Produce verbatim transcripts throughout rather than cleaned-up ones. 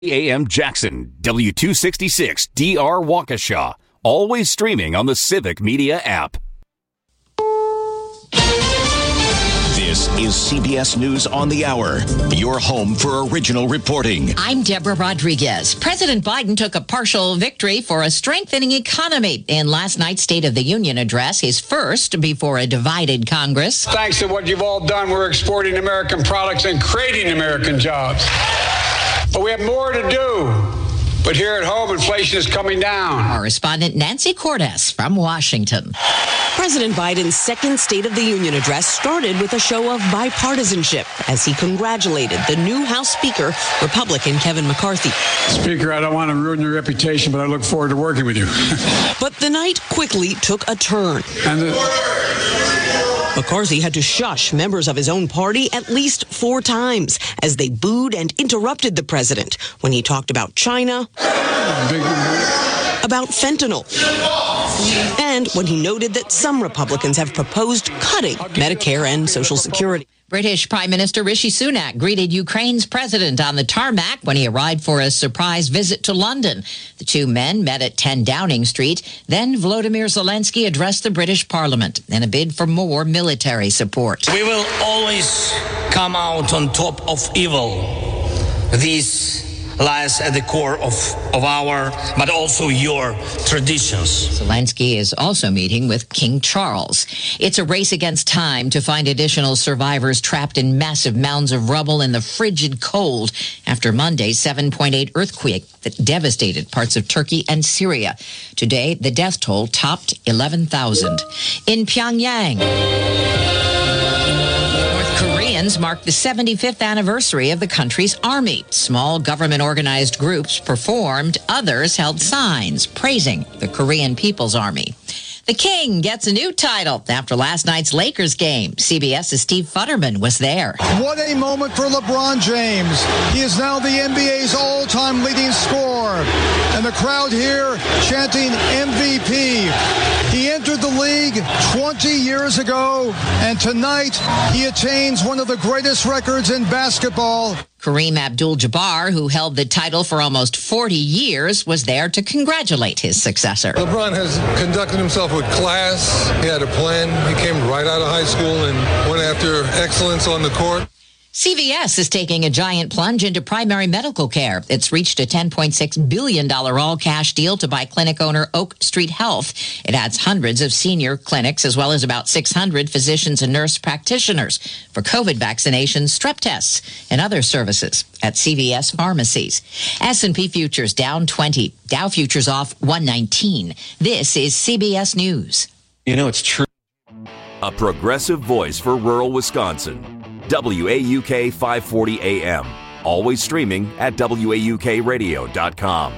A M Jackson, W two sixty-six D R Waukesha. Always streaming on the Civic Media app. This is C B S News on the Hour, your home for original reporting. I'm Deborah Rodriguez. President Biden took a partial victory for a strengthening economy in last night's State of the Union address, his first before a divided Congress. Thanks to what you've all done, we're exporting American products and creating American jobs. But we have more to do. But here at home, inflation is coming down. Correspondent Nancy Cordes from Washington. President Biden's second State of the Union address started with a show of bipartisanship as he congratulated the new House Speaker, Republican Kevin McCarthy. Speaker, I don't want to ruin your reputation, but I look forward to working with you. But the night quickly took a turn. And the- McCarthy had to shush members of his own party at least four times as they booed and interrupted the president when he talked about China, about fentanyl, and when he noted that some Republicans have proposed cutting Medicare and Social Security. British Prime Minister Rishi Sunak greeted Ukraine's president on the tarmac when he arrived for a surprise visit to London. The two men met at ten Downing Street. Then Volodymyr Zelensky addressed the British Parliament in a bid for more military support. We will always come out on top of evil. This lies at the core of, of our, but also your traditions. Zelensky is also meeting with King Charles. It's a race against time to find additional survivors trapped in massive mounds of rubble in the frigid cold after Monday's seven point eight earthquake that devastated parts of Turkey and Syria. Today, the death toll topped eleven thousand. In Pyongyang, Koreans marked the seventy-fifth anniversary of the country's army. Small government-organized groups performed. Others held signs praising the Korean People's Army. The King gets a new title after last night's Lakers game. CBS's Steve Futterman was there. What a moment for LeBron James. He is now the N B A's all-time leading scorer. And the crowd here chanting M V P. He entered the league twenty years ago, and tonight he attains one of the greatest records in basketball. Kareem Abdul-Jabbar, who held the title for almost forty years, was there to congratulate his successor. LeBron has conducted himself with class. He had a plan. He came right out of high school and went after excellence on the court. C V S is taking a giant plunge into primary medical care. It's reached a ten point six billion dollars all-cash deal to buy clinic owner Oak Street Health. It adds hundreds of senior clinics as well as about six hundred physicians and nurse practitioners for COVID vaccinations, strep tests, and other services at C V S pharmacies. S and P futures down twenty. Dow futures off one nineteen. This is C B S News. You know, it's true. A progressive voice for rural Wisconsin. W A U K five forty A M. Always streaming at W A U K radio dot com.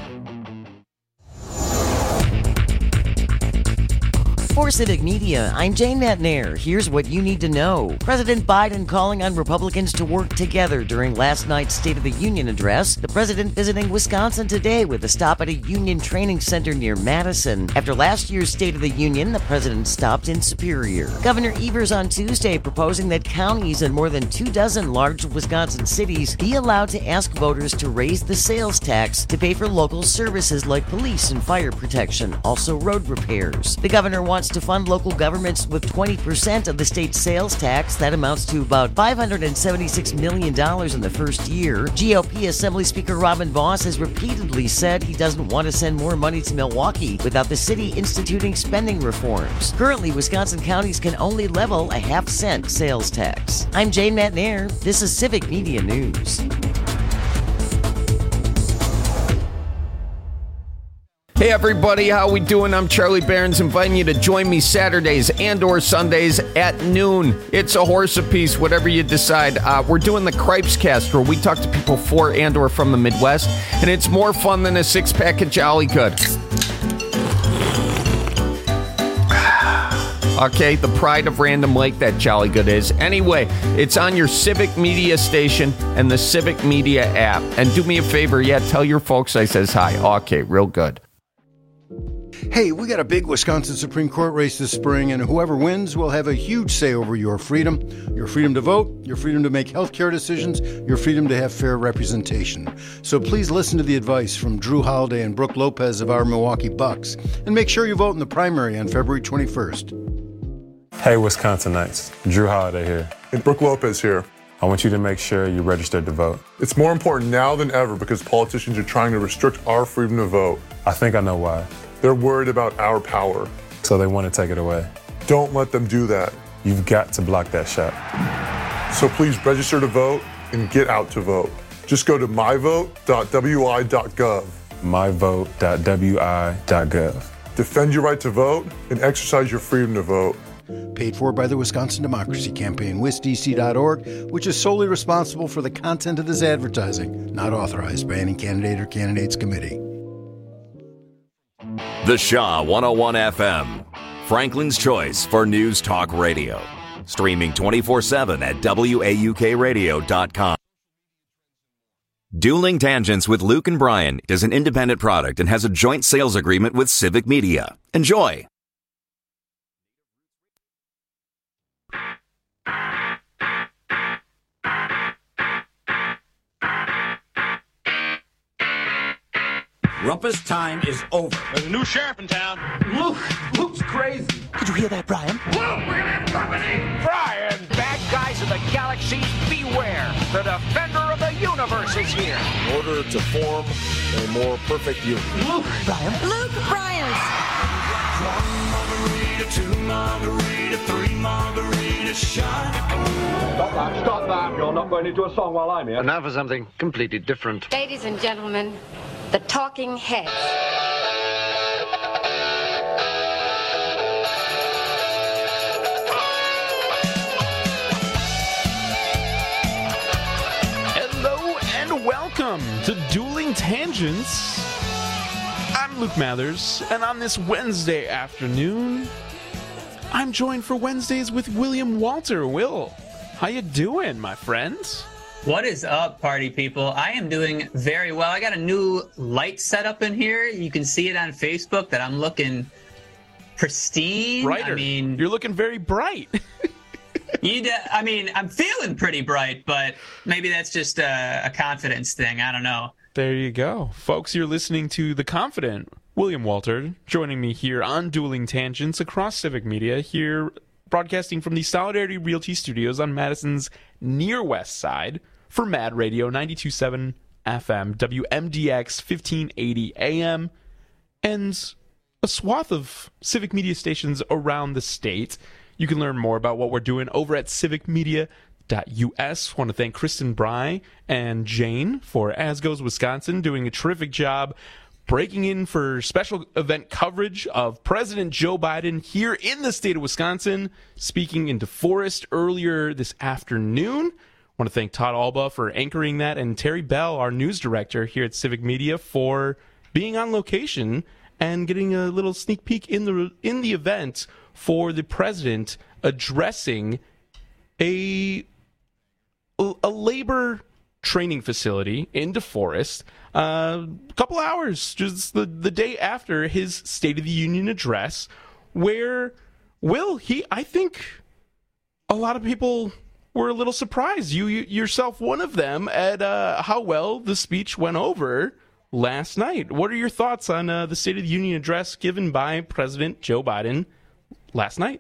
For Civic Media, I'm Jane Matnair. Here's what you need to know. President Biden calling on Republicans to work together during last night's State of the Union address. The president visiting Wisconsin today with a stop at a union training center near Madison. After last year's State of the Union, the president stopped in Superior. Governor Evers on Tuesday proposing that counties in more than two dozen large Wisconsin cities be allowed to ask voters to raise the sales tax to pay for local services like police and fire protection, also road repairs. The governor wants to fund local governments with twenty percent of the state's sales tax. That amounts to about five hundred seventy-six million dollars in the first year. G O P Assembly Speaker Robin Vos has repeatedly said he doesn't want to send more money to Milwaukee without the city instituting spending reforms. Currently, Wisconsin counties can only level a half cent sales tax. I'm Jane Matnair. This is Civic Media News. Hey everybody, how we doing? I'm Charlie Barons, inviting you to join me Saturdays and or Sundays at noon. It's a horse apiece, whatever you decide. Uh, we're doing the Cripes Cast, where we talk to people for and or from the Midwest, and it's more fun than a six-pack of Jolly Good. Okay, the pride of Random Lake, that Jolly Good is. Anyway, it's on your Civic Media station and the Civic Media app. And do me a favor, yeah, tell your folks I says hi. Okay, real good. Hey, we got a big Wisconsin Supreme Court race this spring, and whoever wins will have a huge say over your freedom. Your freedom to vote, your freedom to make healthcare decisions, your freedom to have fair representation. So please listen to the advice from Drew Holiday and Brooke Lopez of our Milwaukee Bucks, and make sure you vote in the primary on February twenty-first. Hey, Wisconsinites. Drew Holiday here. And Brooke Lopez here. I want you to make sure you registered to vote. It's more important now than ever because politicians are trying to restrict our freedom to vote. I think I know why. They're worried about our power. So they want to take it away. Don't let them do that. You've got to block that shot. So please register to vote and get out to vote. Just go to my vote dot w i dot gov. my vote dot w i dot gov. Defend your right to vote and exercise your freedom to vote. Paid for by the Wisconsin Democracy Campaign, wis d c dot org, which is solely responsible for the content of this advertising, not authorized by any candidate or candidates committee. The Shaw one oh one F M, Franklin's choice for news talk radio. Streaming twenty-four seven at W A U K radio dot com. Dueling Tangents with Luke and Brian is an independent product and has a joint sales agreement with Civic Media. Enjoy. Rumpus time is over. There's a new sheriff in town. Luke, Luke's crazy. Did you hear that, Brian? Luke, we're gonna have company. Brian, bad guys of the galaxy, beware. The defender of the universe is here. In order to form a more perfect union. Luke, Brian. Luke Bryant. One margarita, two margarita, three margarita shot. Stop that, stop that. You're not going to do a song while I'm here. And now for something completely different. Ladies and gentlemen, the Talking Heads. Hello and welcome to Dueling Tangents. I'm Luke Mathers, and on this Wednesday afternoon, I'm joined for Wednesdays with William Walter. Will, how you doing, my friends? What is up, party people? I am doing very well. I got a new light set up in here. You can see it on Facebook that I'm looking pristine. Brighter. I mean, you're looking very bright. you, de- I mean, I'm feeling pretty bright, but maybe that's just a, a confidence thing. I don't know. There you go, folks. You're listening to The Confident William Walter, joining me here on Dueling Tangents across Civic Media, here broadcasting from the Solidarity Realty Studios on Madison's near west side. For Mad Radio, ninety-two point seven F M, W M D X, fifteen eighty A M, and a swath of civic media stations around the state. You can learn more about what we're doing over at civic media dot u s. I want to thank Kristen Bry and Jane for As Goes Wisconsin, doing a terrific job breaking in for special event coverage of President Joe Biden here in the state of Wisconsin, speaking in DeForest earlier this afternoon. I want to thank Todd Alba for anchoring that, and Terry Bell, our news director here at Civic Media, for being on location and getting a little sneak peek in the in the event for the president addressing a a labor training facility in DeForest uh, a couple hours, just the, the day after his State of the Union address, where, Will, he, I think a lot of people were a little surprised, you, you yourself one of them, at uh, how well the speech went over last night. What are your thoughts on uh, the State of the Union address given by President Joe Biden last night?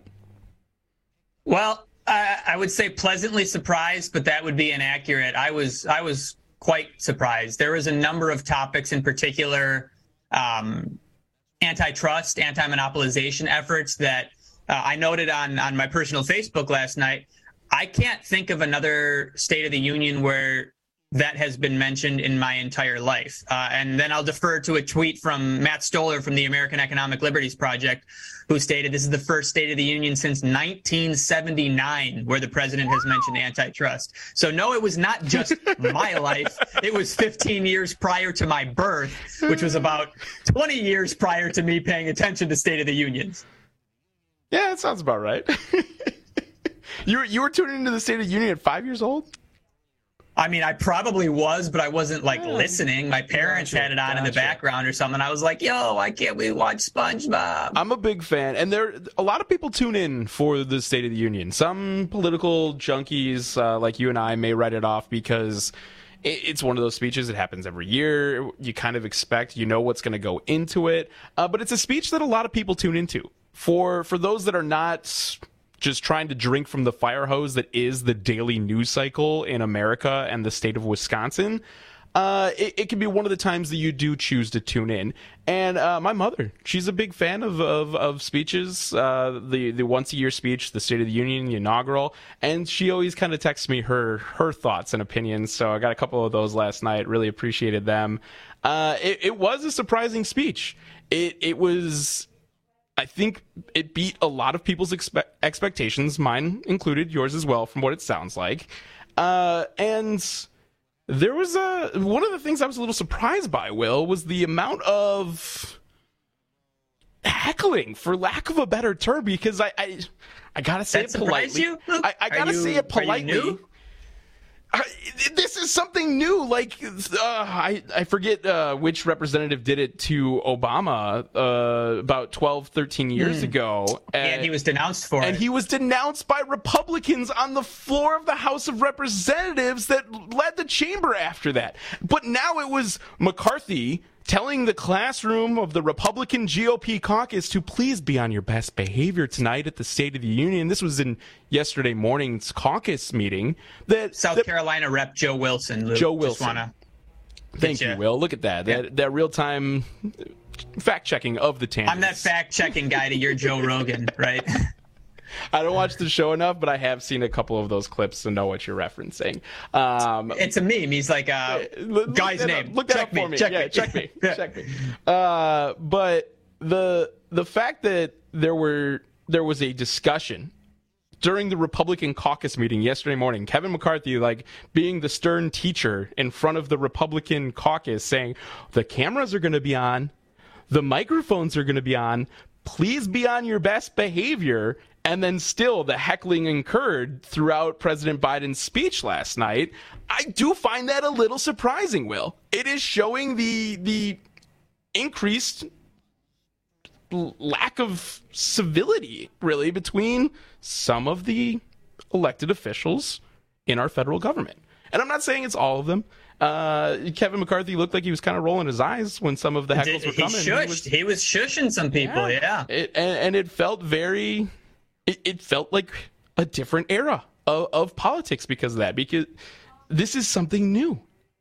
Well, I, I would say pleasantly surprised, but that would be inaccurate. I was I was quite surprised. There was a number of topics in particular, um, antitrust, anti-monopolization efforts that uh, I noted on, on my personal Facebook last night. I can't think of another State of the Union where that has been mentioned in my entire life. Uh, and then I'll defer to a tweet from Matt Stoller from the American Economic Liberties Project, who stated this is the first State of the Union since nineteen seventy-nine where the president has mentioned antitrust. So no, it was not just my life. It was fifteen years prior to my birth, which was about twenty years prior to me paying attention to State of the Unions. Yeah, that sounds about right. you, were, you were tuning into the State of the Union at five years old? I mean, I probably was, but I wasn't like yeah. listening. My parents gotcha, had it on gotcha. in the background or something. I was like, yo, why can't we watch SpongeBob? I'm a big fan. And there, a lot of people tune in for the State of the Union. Some political junkies uh, like you and I may write it off because it, it's one of those speeches. It happens every year. You kind of expect, you know what's going to go into it. Uh, but it's a speech that a lot of people tune into. For For those that are not just trying to drink from the fire hose that is the daily news cycle in America and the state of Wisconsin, uh, it, it can be one of the times that you do choose to tune in. And uh, my mother, she's a big fan of of, of speeches, uh, the the once a year speech, the State of the Union, the inaugural, and she always kind of texts me her her thoughts and opinions. So I got a couple of those last night. Really appreciated them. Uh, it, it was a surprising speech. It it was. I think it beat a lot of people's expe- expectations, mine included, yours as well, from what it sounds like. Uh, and there was a one of the things I was a little surprised by, Will, was the amount of heckling, for lack of a better term, because I I, I gotta say that it politely. You? I, I gotta you, say it politely. Uh, this is something new. Like, uh, I, I forget uh, which representative did it to Obama uh, about twelve, thirteen years mm. ago. And, and he was denounced for and it. And he was denounced by Republicans on the floor of the House of Representatives that led the chamber after that. But now it was McCarthy telling the classroom of the Republican G O P caucus to please be on your best behavior tonight at the State of the Union. This was in yesterday morning's caucus meeting. That South that, Carolina Rep Joe Wilson. Luke, Joe Wilson. Just wanna Thank you, Will. Look at that. Yeah. That, that real-time fact-checking of the tangents. I'm that fact-checking guy to your Joe Rogan, right? I don't watch the show enough, but I have seen a couple of those clips to know what you're referencing. Um, it's a meme. He's like, uh, look guy's that name. Up. Look that check up me, for me. Check yeah, me. check me. Check me. Uh, but the the fact that there were there was a discussion during the Republican caucus meeting yesterday morning, Kevin McCarthy, like being the stern teacher in front of the Republican caucus, saying the cameras are going to be on, the microphones are going to be on. Please be on your best behavior. And then still the heckling incurred throughout President Biden's speech last night. I do find that a little surprising, Will. It is showing the the increased lack of civility, really, between some of the elected officials in our federal government. And I'm not saying it's all of them. Uh, Kevin McCarthy looked like he was kind of rolling his eyes when some of the heckles Did, were he coming. Shushed. He was, he was shushing some people, yeah. yeah. It, and, and it felt very... It, it felt like a different era of, of politics because of that, because this is something new.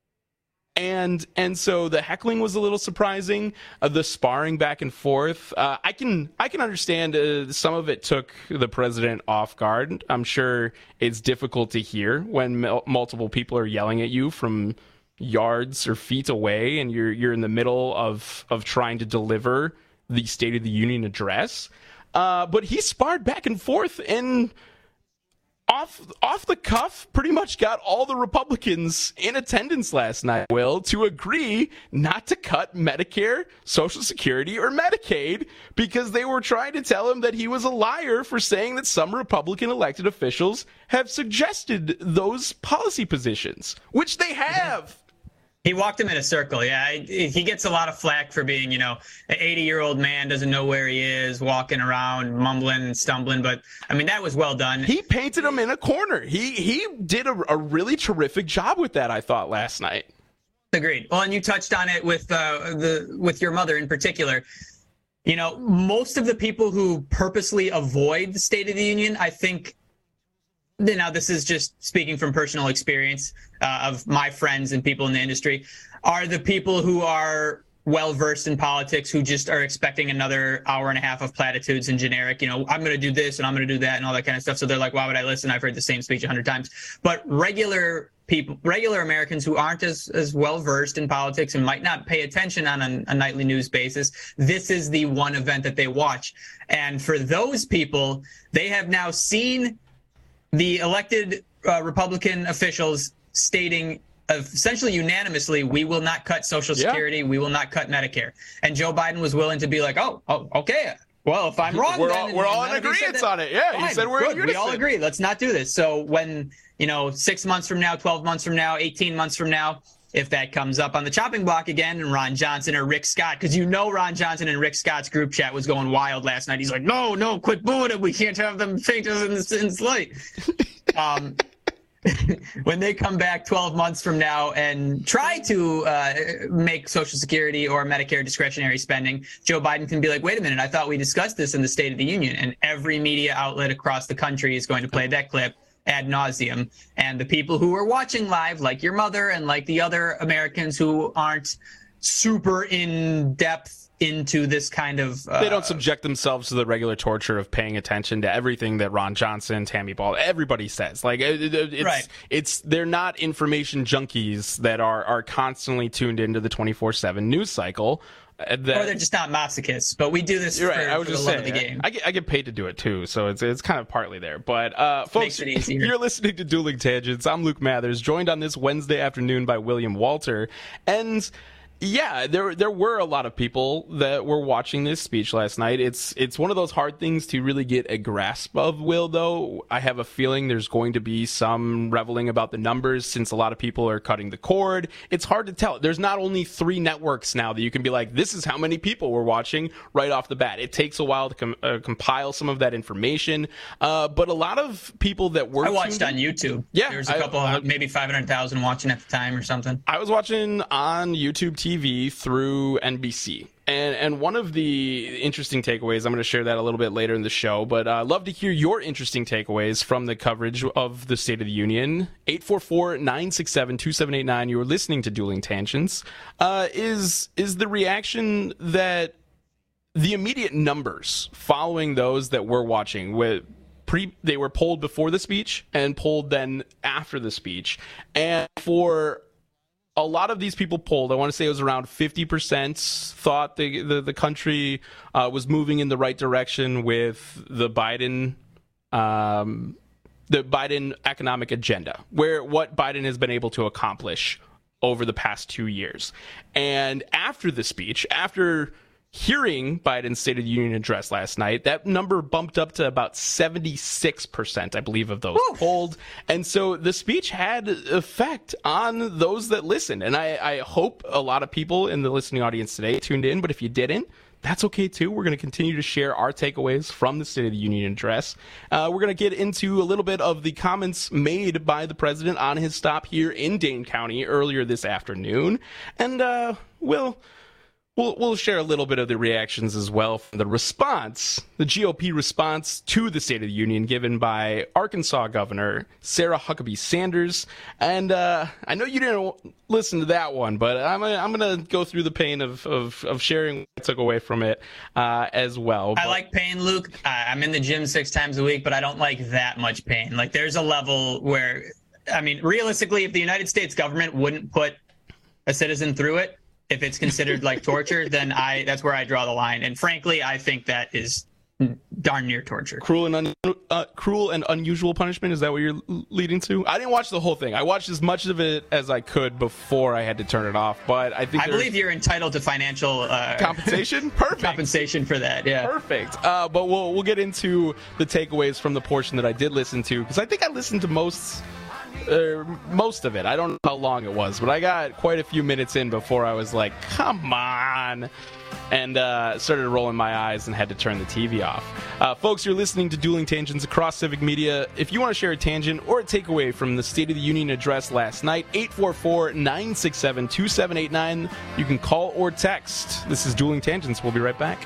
And and so the heckling was a little surprising, uh, the sparring back and forth. Uh, I can I can understand uh, some of it took the president off guard. I'm sure it's difficult to hear when m- multiple people are yelling at you from yards or feet away, and you're you're in the middle of of trying to deliver the State of the Union address. Uh, but he sparred back and forth and off off the cuff pretty much got all the Republicans in attendance last night, Will, to agree not to cut Medicare, Social Security, or Medicaid because they were trying to tell him that he was a liar for saying that some Republican elected officials have suggested those policy positions, which they have. He walked him in a circle, yeah. He gets a lot of flack for being, you know, an eighty-year-old man, doesn't know where he is, walking around, mumbling and stumbling. But, I mean, that was well done. He painted him in a corner. He he did a, a really terrific job with that, I thought, last night. Agreed. Well, and you touched on it with uh, the with your mother in particular. You know, most of the people who purposely avoid the State of the Union, I think, now this is just speaking from personal experience uh, of my friends and people in the industry, are the people who are well-versed in politics who just are expecting another hour and a half of platitudes and generic, you know, I'm going to do this and I'm going to do that and all that kind of stuff. So they're like, why would I listen? I've heard the same speech a hundred times. But regular people, regular Americans who aren't as, as well-versed in politics and might not pay attention on a, a nightly news basis, this is the one event that they watch. And for those people, they have now seen the elected uh, Republican officials stating essentially unanimously, we will not cut Social Security, yeah. we will not cut Medicare. And Joe Biden was willing to be like, oh, oh okay, well, if I'm wrong, we're then, all, we're all in agreement on it. Yeah, fine, he said we're good, in unison. We all agree. Let's not do this. So when you know, six months from now, twelve months from now, eighteen months from now, if that comes up on the chopping block again and Ron Johnson or Rick Scott, because you know Ron Johnson and Rick Scott's group chat was going wild last night. He's like, no, no, quit booing it. We can't have them paint us in the, in the slate. Um, when they come back twelve months from now and try to uh, make Social Security or Medicare discretionary spending, Joe Biden can be like, wait a minute, I thought we discussed this in the State of the Union. And every media outlet across the country is going to play that clip ad nauseum. And the people who are watching live, like your mother and like the other Americans who aren't super in depth into this kind of uh, they don't subject themselves to the regular torture of paying attention to everything that Ron Johnson, Tammy Ball, everybody says. Like it, it, it's right. it's they're not information junkies that are are constantly tuned into the twenty-four seven news cycle. That, or they're just not masochists, but we do this for, right. I was for just the love saying, of the game. I get, I get paid to do it too, so it's it's kind of partly there. But uh, folks, Makes it easier. You're listening to Dueling Tangents. I'm Luke Mathers, joined on this Wednesday afternoon by William Walter. And yeah, there there were a lot of people that were watching this speech last night. It's it's one of those hard things to really get a grasp of, Will, though. I have a feeling there's going to be some reveling about the numbers since a lot of people are cutting the cord. It's hard to tell. There's not only three networks now that you can be like, this is how many people were watching right off the bat. It takes a while to com- uh, compile some of that information. Uh, but a lot of people that were... I watched on YouTube. Yeah. There's a couple, I, I, maybe five hundred thousand watching at the time or something. I was watching on YouTube T V through N B C. And and one of the interesting takeaways, I'm going to share that a little bit later in the show, but I'd uh, love to hear your interesting takeaways from the coverage of the State of the Union. eight four four, nine six seven, two seven eight nine, you are listening to Dueling Tangents. Uh, is is the reaction that the immediate numbers following those that we're watching, with pre they were polled before the speech and polled then after the speech, and for a lot of these people polled, I want to say it was around fifty percent thought the the, the country uh, was moving in the right direction with the Biden um, the Biden economic agenda, where what Biden has been able to accomplish over the past two years. And after the speech, after hearing Biden's State of the Union address last night, that number bumped up to about seventy-six percent, I believe, of those Woo. polled. And so the speech had effect on those that listened. And I, I hope a lot of people in the listening audience today tuned in, but if you didn't, that's okay too. We're going to continue to share our takeaways from the State of the Union address. Uh, we're going to get into a little bit of the comments made by the president on his stop here in Dane County earlier this afternoon. And uh, we'll... We'll, we'll share a little bit of the reactions as well from the response, the G O P response to the State of the Union given by Arkansas Governor Sarah Huckabee Sanders. And uh, I know you didn't listen to that one, but I'm, I'm going to go through the pain of, of, of sharing what I took away from it uh, as well. I but, like pain, Luke. I'm in the gym six times a week, but I don't like that much pain. Like, there's a level where, I mean, realistically, if the United States government wouldn't put a citizen through it, if it's considered like torture, then I that's where I draw the line. And frankly, I think that is darn near torture. Cruel and un- uh, cruel and unusual punishment. Is that what you're leading to? I didn't watch the whole thing. I watched as much of it as I could before I had to turn it off. But I think I believe you're entitled to financial uh, compensation. Perfect compensation for that. Yeah, perfect. Uh, but we'll we'll get into the takeaways from the portion that I did listen to, because I think I listened to most. Uh, most of it. I don't know how long it was, but I got quite a few minutes in before I was like, come on, and uh, started rolling my eyes and had to turn the T V off. Uh, folks, you're listening to Dueling Tangents across Civic Media. If you want to share a tangent or a takeaway from the State of the Union address last night, eight four four, nine six seven, two seven eight nine. You can call or text. This is Dueling Tangents. We'll be right back.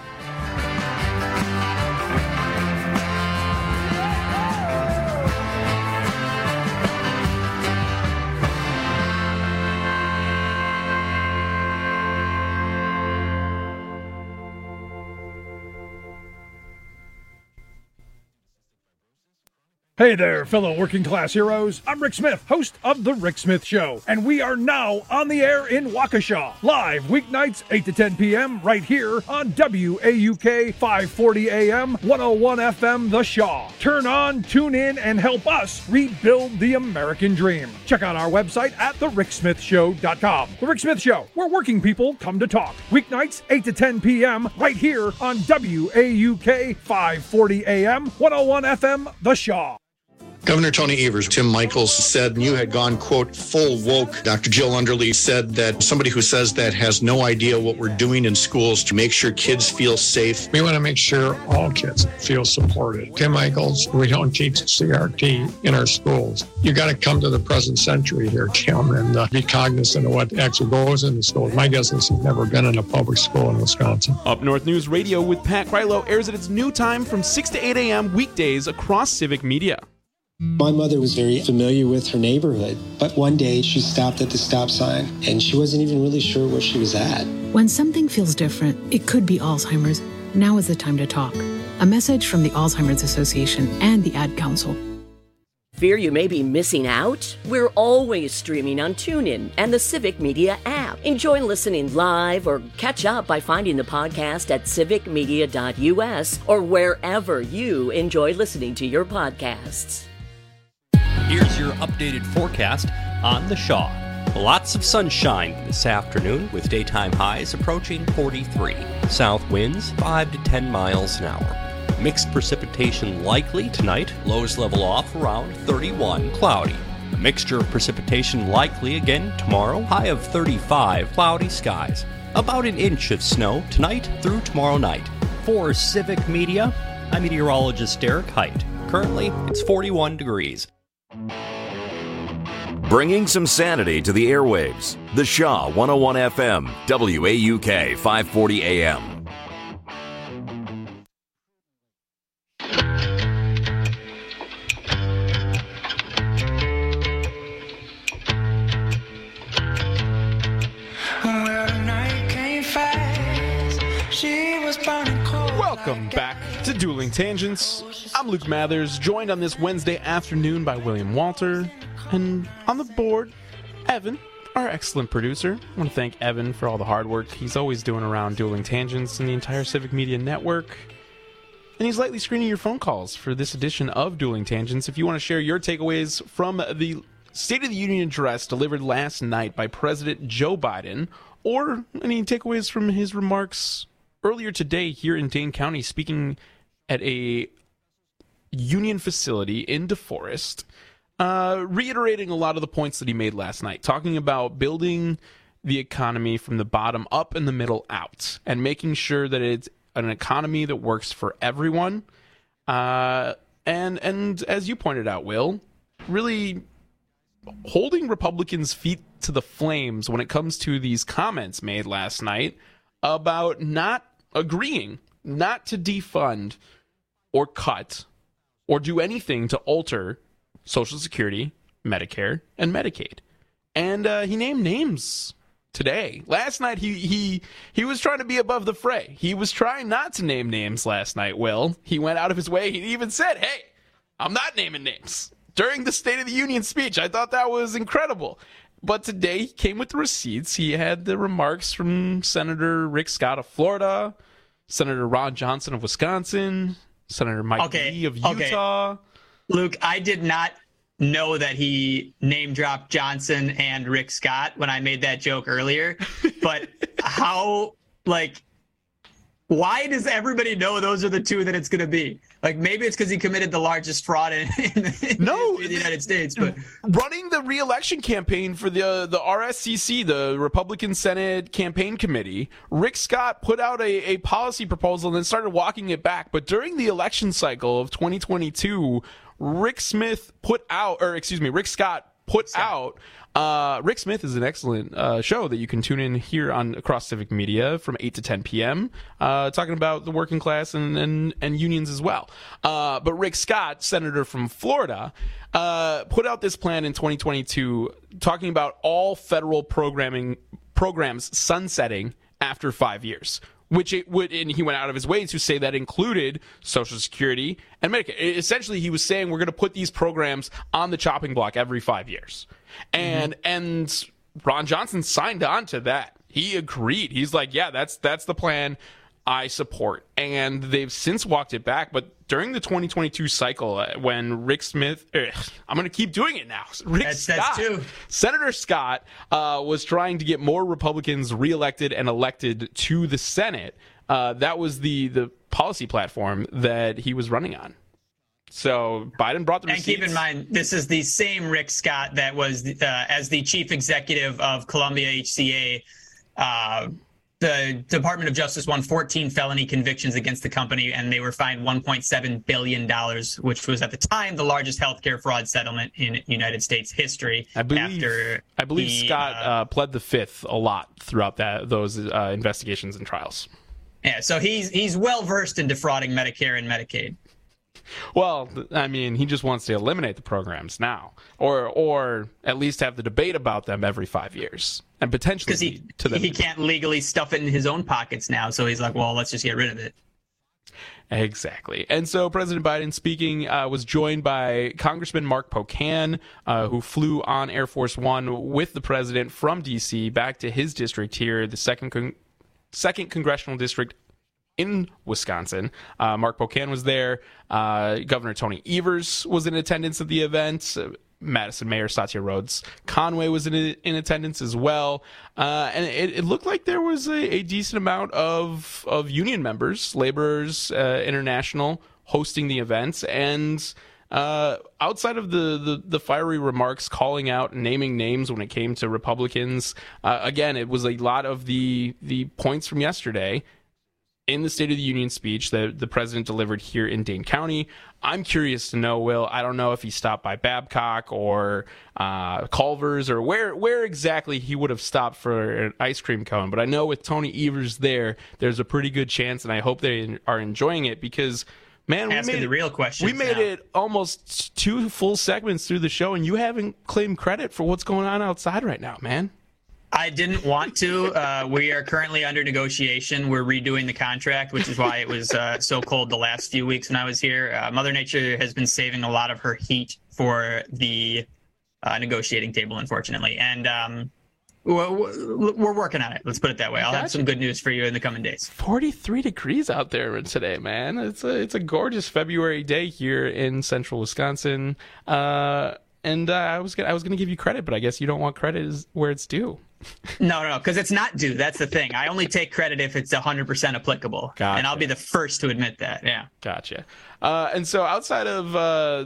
Hey there, fellow working class heroes. I'm Rick Smith, host of The Rick Smith Show, and we are now on the air in Waukesha, live weeknights eight to ten p.m. right here on W A U K five forty A M, one oh one F M The Shaw. Turn on, tune in, and help us rebuild the American dream. Check out our website at the rick smith show dot com. The Rick Smith Show, where working people come to talk. Weeknights eight to ten p.m. right here on W A U K five forty A M, one oh one F M The Shaw. Governor Tony Evers, Tim Michaels said you had gone, quote, full woke. Doctor Jill Underly said that somebody who says that has no idea what we're doing in schools to make sure kids feel safe. We want to make sure all kids feel supported. Tim Michaels, we don't teach C R T in our schools. You got to come to the present century here, Tim, and uh, be cognizant of what actually goes in the schools. My guess is you've never been in a public school in Wisconsin. Up North News Radio with Pat Krylo airs at its new time from six to eight a.m. weekdays across Civic Media. My mother was very familiar with her neighborhood, but one day she stopped at the stop sign and she wasn't even really sure where she was at. When something feels different, it could be Alzheimer's. Now is the time to talk. A message from the Alzheimer's Association and the Ad Council. Fear you may be missing out? We're always streaming on TuneIn and the Civic Media app. Enjoy listening live or catch up by finding the podcast at civic media dot u s or wherever you enjoy listening to your podcasts. Here's your updated forecast on the Shaw. Lots of sunshine this afternoon with daytime highs approaching forty-three. South winds five to ten miles an hour. Mixed precipitation likely tonight. Lows level off around thirty-one. Cloudy. A mixture of precipitation likely again tomorrow. High of thirty-five. Cloudy skies. About an inch of snow tonight through tomorrow night. For Civic Media, I'm meteorologist Derek Height. Currently, it's forty-one degrees. Bringing some sanity to the airwaves. The Shaw one oh one F M, W A U K five forty A M. Welcome back to Dueling Tangents. I'm Luke Mathers, joined on this Wednesday afternoon by William Walter. And on the board, Evan, our excellent producer. I want to thank Evan for all the hard work he's always doing around Dueling Tangents and the entire Civic Media Network. And he's lightly screening your phone calls for this edition of Dueling Tangents. If you want to share your takeaways from the State of the Union address delivered last night by President Joe Biden, or any takeaways from his remarks earlier today here in Dane County, speaking at a union facility in DeForest, uh, reiterating a lot of the points that he made last night, talking about building the economy from the bottom up and the middle out, and making sure that it's an economy that works for everyone. Uh, and and as you pointed out, Will, really holding Republicans' feet to the flames when it comes to these comments made last night about not agreeing not to defund or cut or do anything to alter Social Security, Medicare, and Medicaid. And uh, he named names today. Last night, he, he he was trying to be above the fray. He was trying not to name names last night, Will. He went out of his way. He even said, hey, I'm not naming names. During the State of the Union speech, I thought that was incredible. But today, he came with the receipts. He had the remarks from Senator Rick Scott of Florida, Senator Ron Johnson of Wisconsin, Senator Mike okay, Lee of Utah. Okay. Luke, I did not know that he name dropped Johnson and Rick Scott when I made that joke earlier. But how, like, why does everybody know those are the two that it's going to be? Like, maybe it's because he committed the largest fraud in, in, no, in the United States. But running the re-election campaign for the uh, the R S C C, the Republican Senate Campaign Committee, Rick Scott put out a, a policy proposal and then started walking it back. But during the election cycle of twenty twenty-two, Rick Smith put out, or excuse me, Rick Scott put Scott. out. Uh, Rick Smith is an excellent uh, show that you can tune in here on across Civic Media from eight to ten p.m. Uh, talking about the working class and, and, and unions as well. Uh, but Rick Scott, senator from Florida, uh, put out this plan in twenty twenty-two talking about all federal programming programs sunsetting after five years. Which it would, and he went out of his way to say that included Social Security and Medicare. Essentially, he was saying we're going to put these programs on the chopping block every five years. And mm-hmm. and Ron Johnson signed on to that. He agreed. He's like, yeah, that's that's the plan I support. And they've since walked it back. But during the twenty twenty-two cycle, uh, when Rick Smith, ugh, I'm going to keep doing it now. Rick that's, Scott, that's two. Senator Scott uh, was trying to get more Republicans reelected and elected to the Senate. Uh, that was the, the policy platform that he was running on. So Biden brought the receipts. And keep in mind, this is the same Rick Scott that was, uh, as the chief executive of Columbia H C A, uh, the Department of Justice won fourteen felony convictions against the company, and they were fined one point seven billion dollars, which was at the time the largest healthcare fraud settlement in United States history. I believe, after I believe the, Scott uh, uh, pled the fifth a lot throughout that those uh, investigations and trials. Yeah, so he's he's well versed in defrauding Medicare and Medicaid. Well, I mean, he just wants to eliminate the programs now, or or at least have the debate about them every five years, and potentially because he to them. he can't legally stuff it in his own pockets now. So he's like, well, let's just get rid of it. Exactly. And so President Biden speaking uh, was joined by Congressman Mark Pocan, uh, who flew on Air Force One with the president from D C back to his district here, the second con- second congressional district in Wisconsin. Uh, Mark Pocan was there. Uh, Governor Tony Evers was in attendance at the event. Uh, Madison Mayor Satya Rhodes Conway was in, in attendance as well. Uh, and it, it looked like there was a, a decent amount of, of union members, Laborers uh, International, hosting the events. And uh, outside of the, the, the fiery remarks calling out and naming names when it came to Republicans, uh, again, it was a lot of the the points from yesterday in the State of the Union speech that the president delivered here in Dane County. I'm curious to know, Will, I don't know if he stopped by Babcock or uh, Culver's or where where exactly he would have stopped for an ice cream cone. But I know with Tony Evers there, there's a pretty good chance, and I hope they are enjoying it because, man, we Asking made, the real questions we made now. it almost two full segments through the show, and you haven't claimed credit for what's going on outside right now, man. I didn't want to. Uh, we are currently under negotiation. We're redoing the contract, which is why it was uh, so cold the last few weeks when I was here. Uh, Mother Nature has been saving a lot of her heat for the uh, negotiating table, unfortunately. And um, we're, we're working on it. Let's put it that way. I'll Gotcha. have some good news for you in the coming days. forty-three degrees out there today, man. It's a, it's a gorgeous February day here in central Wisconsin. Uh, and uh, I was gonna, I was going to give you credit, but I guess you don't want credit where it's due. No, no, no, because it's not due. That's the thing. I only take credit if it's one hundred percent applicable. Gotcha. And I'll be the first to admit that, yeah. Gotcha. Uh, and so outside of uh,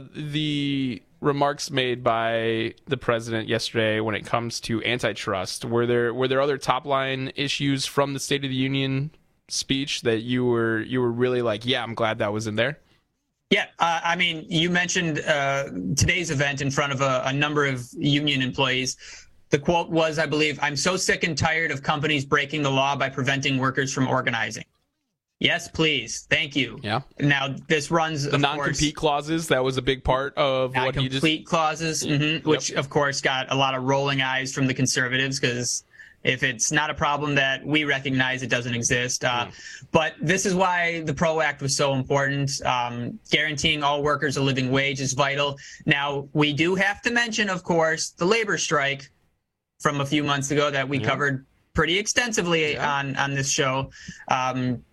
the remarks made by the president yesterday when it comes to antitrust, were there were there other top-line issues from the State of the Union speech that you were you were really like, yeah, I'm glad that was in there? Yeah, uh, I mean, you mentioned uh, today's event in front of a, a number of union employees. The quote was, I believe, "I'm so sick and tired of companies breaking the law by preventing workers from organizing." Yes, please. Thank you. Yeah. Now, this runs, the of non-compete course, clauses, that was a big part of what he just... Non-compete clauses, mm-hmm, which, yep. of course, got a lot of rolling eyes from the conservatives because if it's not a problem that we recognize, it doesn't exist. Uh, mm. But this is why the PRO Act was so important. Um, guaranteeing all workers a living wage is vital. Now, we do have to mention, of course, the labor strike from a few months ago that we yeah. covered pretty extensively yeah. on, on this show. Um,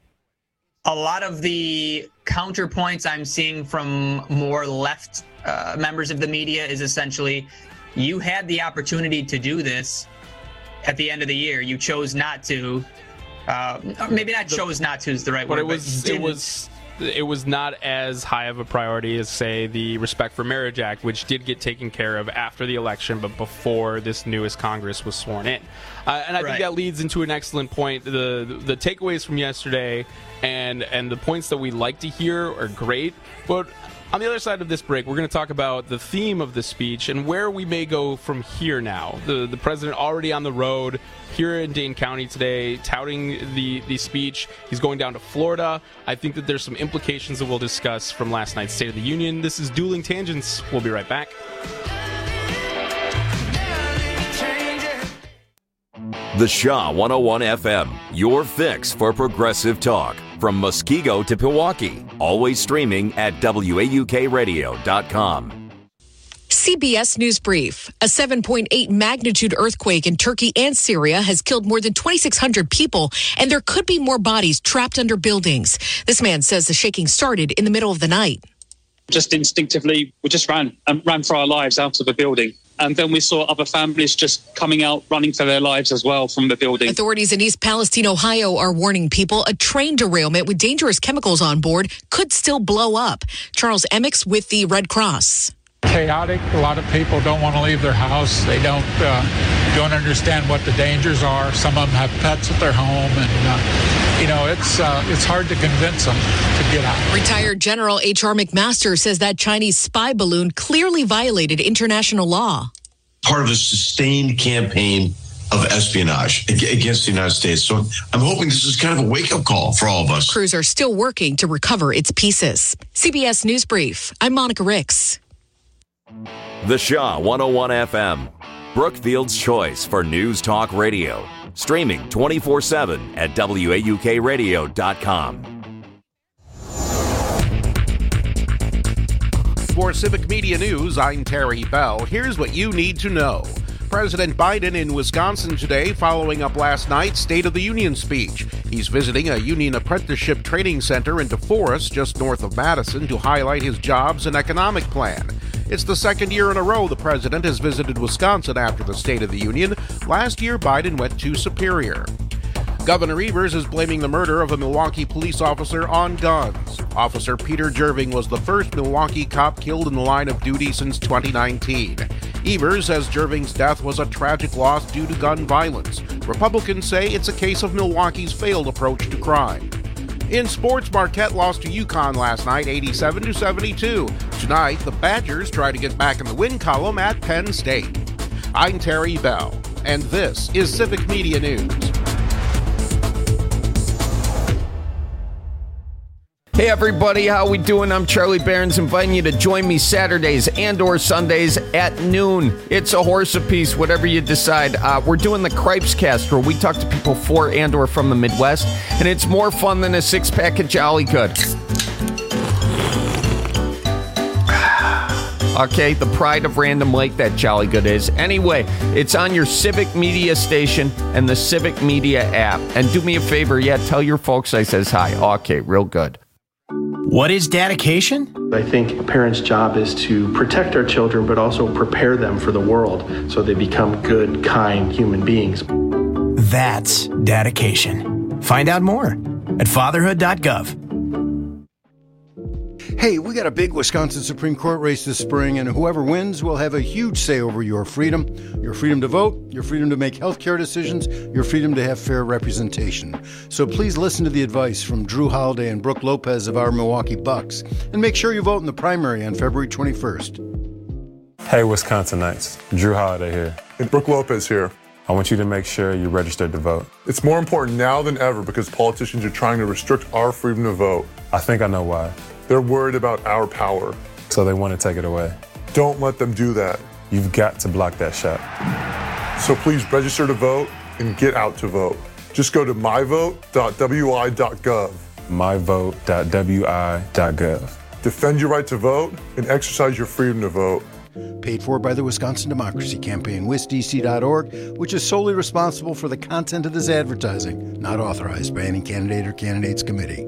a lot of the counterpoints I'm seeing from more left uh, members of the media is essentially, you had the opportunity to do this at the end of the year. You chose not to. Uh, maybe not chose not to is the right but word. It was, but it was it was not as high of a priority as, say, the Respect for Marriage Act, which did get taken care of after the election, but before this newest Congress was sworn in. Uh, and I right. think that leads into an excellent point. The, the the takeaways from yesterday and and the points that we like to hear are great, but on the other side of this break, we're going to talk about the theme of the speech and where we may go from here now. The the president already on the road here in Dane County today, touting the, the speech. He's going down to Florida. I think that there's some implications that we'll discuss from last night's State of the Union. This is Dueling Tangents. We'll be right back. The Shaw one oh one F M, your fix for progressive talk. From Muskego to Pewaukee, always streaming at W A U K radio dot com. C B S News Brief. A seven point eight magnitude earthquake in Turkey and Syria has killed more than twenty-six hundred people, and there could be more bodies trapped under buildings. This man says the shaking started in the middle of the night. Just instinctively, we just ran and ran for our lives out of the building. And then we saw other families just coming out, running for their lives as well from the building. Authorities in East Palestine, Ohio are warning people a train derailment with dangerous chemicals on board could still blow up. Charles Emmix with the Red Cross. Chaotic. A lot of people don't want to leave their house. They don't uh, don't understand what the dangers are. Some of them have pets at their home, and uh, you know it's uh, it's hard to convince them to get out. Retired General H R McMaster says that Chinese spy balloon clearly violated international law. Part of a sustained campaign of espionage against the United States. So I'm hoping this is kind of a wake-up call for all of us. Crews are still working to recover its pieces. C B S News Brief. I'm Monica Ricks. The Shaw one oh one F M, Brookfield's choice for news talk radio. Streaming twenty-four seven at W A U K radio dot com. For Civic Media News, I'm Terry Bell. Here's what you need to know. President Biden in Wisconsin today following up last night's State of the Union speech. He's visiting a union apprenticeship training center in DeForest, just north of Madison, to highlight his jobs and economic plan. It's the second year in a row the president has visited Wisconsin after the State of the Union. Last year, Biden went to Superior. Governor Evers is blaming the murder of a Milwaukee police officer on guns. Officer Peter Jerving was the first Milwaukee cop killed in the line of duty since twenty nineteen. Evers says Jerving's death was a tragic loss due to gun violence. Republicans say it's a case of Milwaukee's failed approach to crime. In sports, Marquette lost to UConn last night, eighty-seven to seventy-two. Tonight, the Badgers try to get back in the win column at Penn State. I'm Terry Bell, and this is Civic Media News. Hey everybody, how we doing? I'm Charlie Barons, inviting you to join me Saturdays and or Sundays at noon. It's a horse apiece, whatever you decide. Uh, we're doing the Cripes Cast, where we talk to people for and or from the Midwest, and it's more fun than a six-pack of Jolly Good. Okay, the pride of Random Lake, that Jolly Good is. Anyway, it's on your Civic Media station and the Civic Media app. And do me a favor, yeah, tell your folks I says hi. Okay, real good. What is dedication? I think a parent's job is to protect our children, but also prepare them for the world so they become good, kind human beings. That's dedication. Find out more at fatherhood dot gov. Hey, we got a big Wisconsin Supreme Court race this spring, and whoever wins will have a huge say over your freedom. Your freedom to vote, your freedom to make healthcare decisions, your freedom to have fair representation. So please listen to the advice from Drew Holiday and Brooke Lopez of our Milwaukee Bucks, and make sure you vote in the primary on February twenty-first. Hey, Wisconsinites. Drew Holiday here. And Brooke Lopez here. I want you to make sure you're registered to vote. It's more important now than ever because politicians are trying to restrict our freedom to vote. I think I know why. They're worried about our power. So they want to take it away. Don't let them do that. You've got to block that shot. So please register to vote and get out to vote. Just go to my vote dot W I dot gov. my vote dot W I dot gov. Defend your right to vote and exercise your freedom to vote. Paid for by the Wisconsin Democracy Campaign, wis d c dot org, which is solely responsible for the content of this advertising, not authorized by any candidate or candidates committee.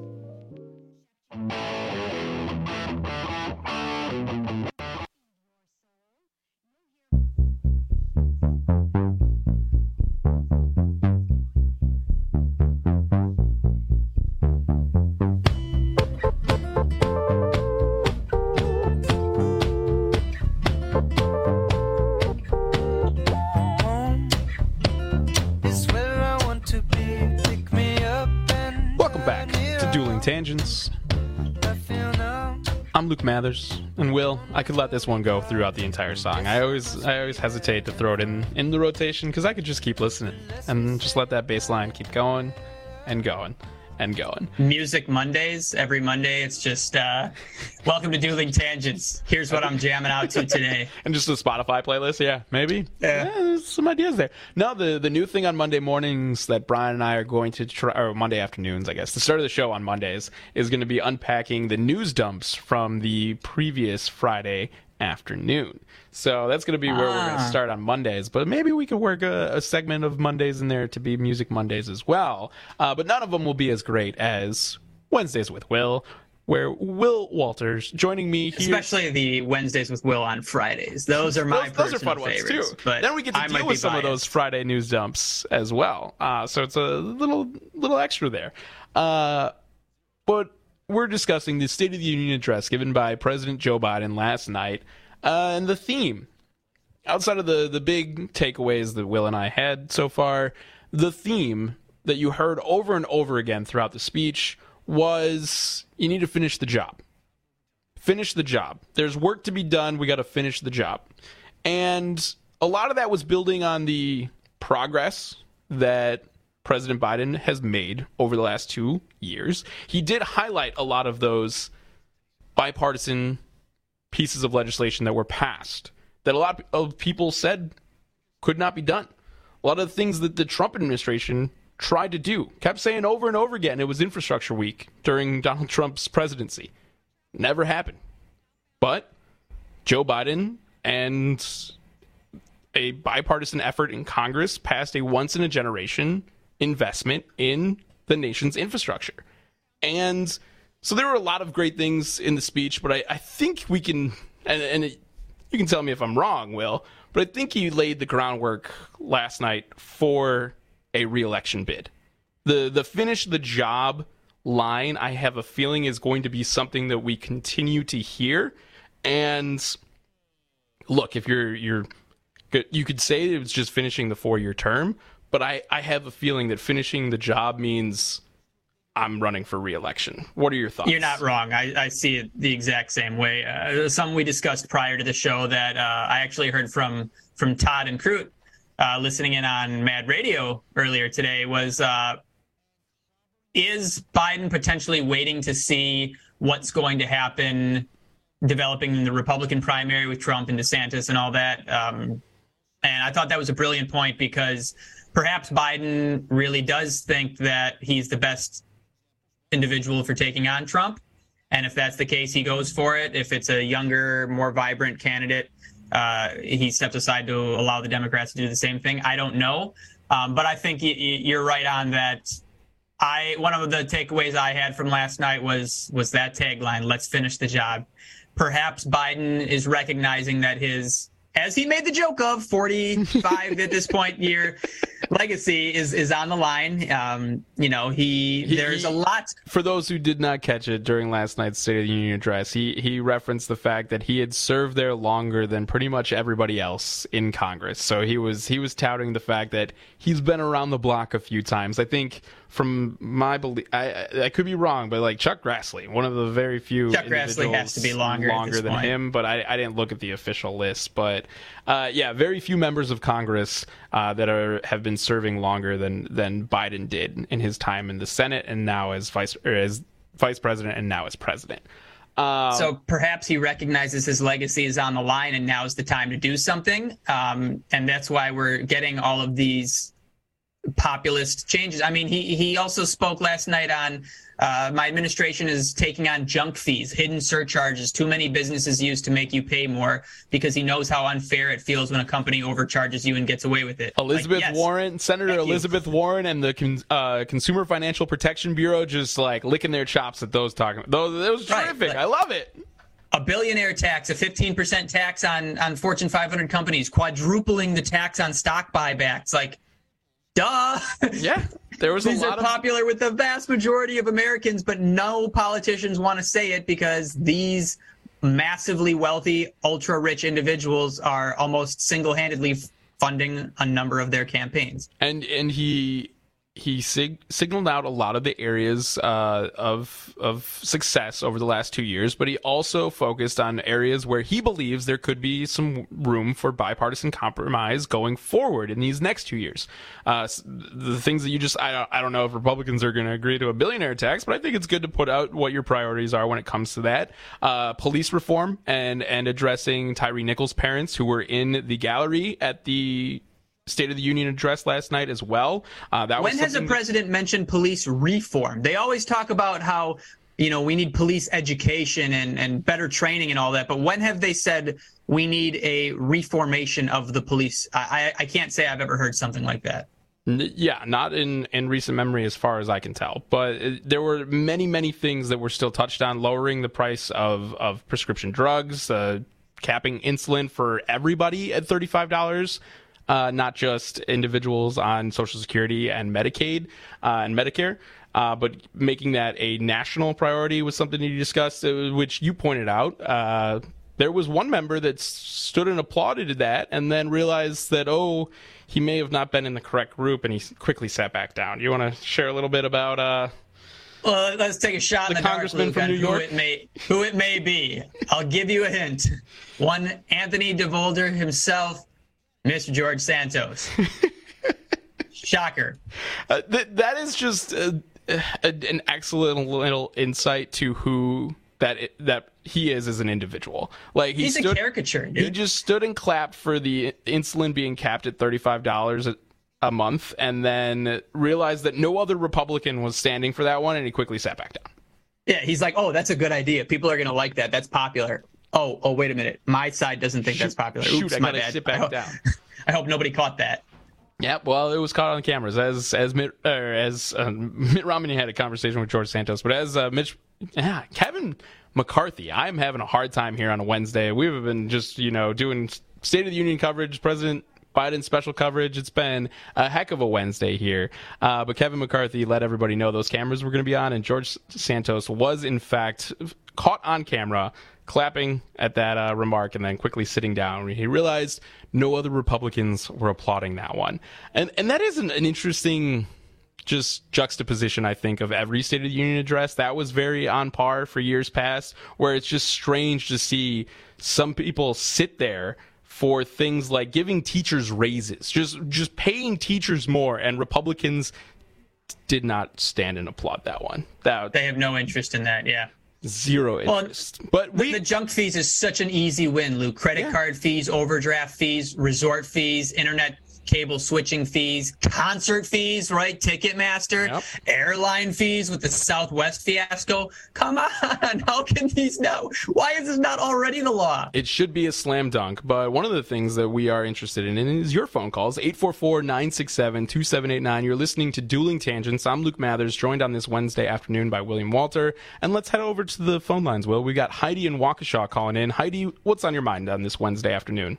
Tangents. I'm Luke Mathers, and Will, I could let this one go throughout the entire song. I always I always hesitate to throw it in, in the rotation because I could just keep listening and just let that bass line keep going and going and going. Music Mondays, every Monday, it's just, uh, welcome to Dueling Tangents. Here's what I'm jamming out to today. And just a Spotify playlist, yeah, maybe. Yeah. yeah. There's some ideas there. No, the, the new thing on Monday mornings that Brian and I are going to try, or Monday afternoons, I guess, the start of the show on Mondays, is going to be unpacking the news dumps from the previous Friday afternoon. So that's going to be where ah. we're going to start on Mondays. But maybe we could work a, a segment of Mondays in there to be Music Mondays as well. Uh, but none of them will be as great as Wednesdays with Will, where Will Walters joining me here. Especially the Wednesdays with Will on Fridays. Those are my those, those personal are fun favorites. Ones too. But then we get to I deal with some biased. of those Friday news dumps as well. Uh, so it's a little little extra there. Uh, but we're discussing the State of the Union address given by President Joe Biden last night, uh, and the theme. Outside of the, the big takeaways that Will and I had so far, the theme that you heard over and over again throughout the speech was you need to finish the job. Finish the job. There's work to be done. We got to finish the job. And a lot of that was building on the progress that President Biden has made over the last two years. He did highlight a lot of those bipartisan pieces of legislation that were passed that a lot of people said could not be done. A lot of the things that the Trump administration tried to do, kept saying over and over again, it was infrastructure week during Donald Trump's presidency. Never happened. But Joe Biden and a bipartisan effort in Congress passed a once-in-a-generation investment in the nation's infrastructure. And so there were a lot of great things in the speech, but I, I think we can, and, and it, you can tell me if I'm wrong, Will, but I think he laid the groundwork last night for a re-election bid. The the finish the job line, I have a feeling, is going to be something that we continue to hear. And look, if you're you're you could say it was just finishing the four-year term, but I, I have a feeling that finishing the job means I'm running for re-election. What are your thoughts? You're not wrong. I, I see it the exact same way. Uh, something we discussed prior to the show that uh, I actually heard from from Todd and Crute uh, listening in on Mad Radio earlier today was, uh, is Biden potentially waiting to see what's going to happen developing in the Republican primary with Trump and DeSantis and all that? Um, and I thought that was a brilliant point because perhaps Biden really does think that he's the best individual for taking on Trump. And if that's the case, he goes for it. If it's a younger, more vibrant candidate, uh, he steps aside to allow the Democrats to do the same thing. I don't know. Um, but I think y- y- you're right on that. I one of the takeaways I had from last night was was that tagline, let's finish the job. Perhaps Biden is recognizing that his, as he made the joke of, forty-five at this point year legacy is is on the line. Um, you know, he, he there's he, a lot. For those who did not catch it during last night's State of the Union address, he he referenced the fact that he had served there longer than pretty much everybody else in Congress. So he was he was touting the fact that he's been around the block a few times. I think from my belief, I, I could be wrong, but like Chuck Grassley, one of the very few Chuck Grassley has to be longer, longer than point. him, but I, I didn't look at the official list. But uh, yeah, very few members of Congress uh, that are have been serving longer than than Biden did in his time in the Senate and now as vice or as vice president and now as president. Um, so perhaps he recognizes his legacy is on the line and now is the time to do something. Um, and that's why we're getting all of these populist changes. I mean, he he also spoke last night on uh, my administration is taking on junk fees, hidden surcharges, too many businesses use to make you pay more, because he knows how unfair it feels when a company overcharges you and gets away with it. Elizabeth like, yes, Warren, Senator Elizabeth you. Warren and the uh, Consumer Financial Protection Bureau just like licking their chops at those talking. Those, it was terrific. Right. Like, I love it. A billionaire tax, a fifteen percent tax on, on Fortune five hundred companies, quadrupling the tax on stock buybacks. Like, duh. Yeah, there was a These lot are of popular with the vast majority of Americans, but no politicians want to say it because these massively wealthy, ultra-rich individuals are almost single-handedly funding a number of their campaigns. And and he he sig- signaled out a lot of the areas uh, of of success over the last two years, but he also focused on areas where he believes there could be some room for bipartisan compromise going forward in these next two years. Uh, the things that you just, I don't, I don't know if Republicans are going to agree to a billionaire tax, but I think it's good to put out what your priorities are when it comes to that. Uh, police reform and, and addressing Tyree Nichols' parents who were in the gallery at the State of the Union address last night as well. Uh, that when was has a president that... mentioned police reform? They always talk about how, you know, we need police education and, and better training and all that. But when have they said we need a reformation of the police? I, I can't say I've ever heard something like that. Yeah, not in, in recent memory as far as I can tell. But it, there were many, many things that were still touched on, lowering the price of, of prescription drugs, uh, capping insulin for everybody at thirty-five dollars, uh, not just individuals on Social Security and Medicaid uh, and Medicare, uh, but making that a national priority was something you discussed, uh, which you pointed out. Uh, there was one member that stood and applauded that and then realized that, oh, he may have not been in the correct group, and he quickly sat back down. You want to share a little bit about uh, well, let's take a shot the in the congressman dark, Luke, from New who York? It may, who it may be. I'll give you a hint. One Anthony DeVolder himself, Mister George Santos. Shocker. Uh, th- that is just uh, a, an excellent little insight to who that it, that he is as an individual. Like he He's stood, a caricature, dude. He just stood and clapped for the insulin being capped at thirty-five dollars a, a month, and then realized that no other Republican was standing for that one, and he quickly sat back down. Yeah, he's like, oh, that's a good idea. People are going to like that. That's popular. Oh, oh, wait a minute. My side doesn't think shoot, that's popular. Shoot, Oops, I my gotta bad. sit back I hope, down. I hope nobody caught that. Yeah, well, it was caught on cameras as as Mitt, uh, as uh, Mitt Romney had a conversation with George Santos, but as uh, Mitch, yeah, Kevin McCarthy, I'm having a hard time here on a Wednesday. We've been just you know doing State of the Union coverage, President Biden special coverage. It's been a heck of a Wednesday here, uh, but Kevin McCarthy let everybody know those cameras were going to be on, and George Santos was in fact caught on camera clapping at that uh, remark and then quickly sitting down. He realized no other Republicans were applauding that one. And and that is an, an interesting just juxtaposition, I think, of every State of the Union address. That was very on par for years past, where it's just strange to see some people sit there for things like giving teachers raises, just just paying teachers more, and Republicans did not stand and applaud that one. That, they have no interest in that, yeah. Zero interest. Well, but we, the, the junk fees is such an easy win, Luke. Credit yeah. card fees, overdraft fees, resort fees, internet cable switching fees, concert fees, right? Ticketmaster, yep. airline fees with the Southwest fiasco. Come on, how can these know? Why is this not already the law? It should be a slam dunk, but one of the things that we are interested in is your phone calls, eight four four, nine six seven, two seven eight nine. You're listening to Dueling Tangents. I'm Luke Mathers, joined on this Wednesday afternoon by William Walter. And let's head over to the phone lines, Will. We got Heidi in Waukesha calling in. Heidi, what's on your mind on this Wednesday afternoon?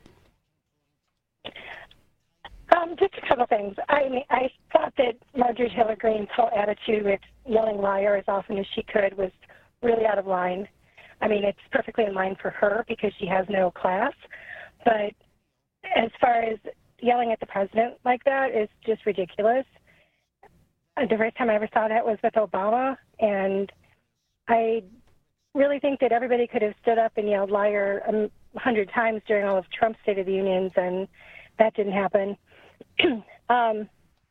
Um, just a couple things. I mean, I thought that Marjorie Taylor Greene's whole attitude with yelling liar as often as she could was really out of line. I mean, it's perfectly in line for her because she has no class. But as far as yelling at the president like that is just ridiculous. The first time I ever saw that was with Obama, and I really think that everybody could have stood up and yelled liar a hundred times during all of Trump's State of the Unions, and that didn't happen. um,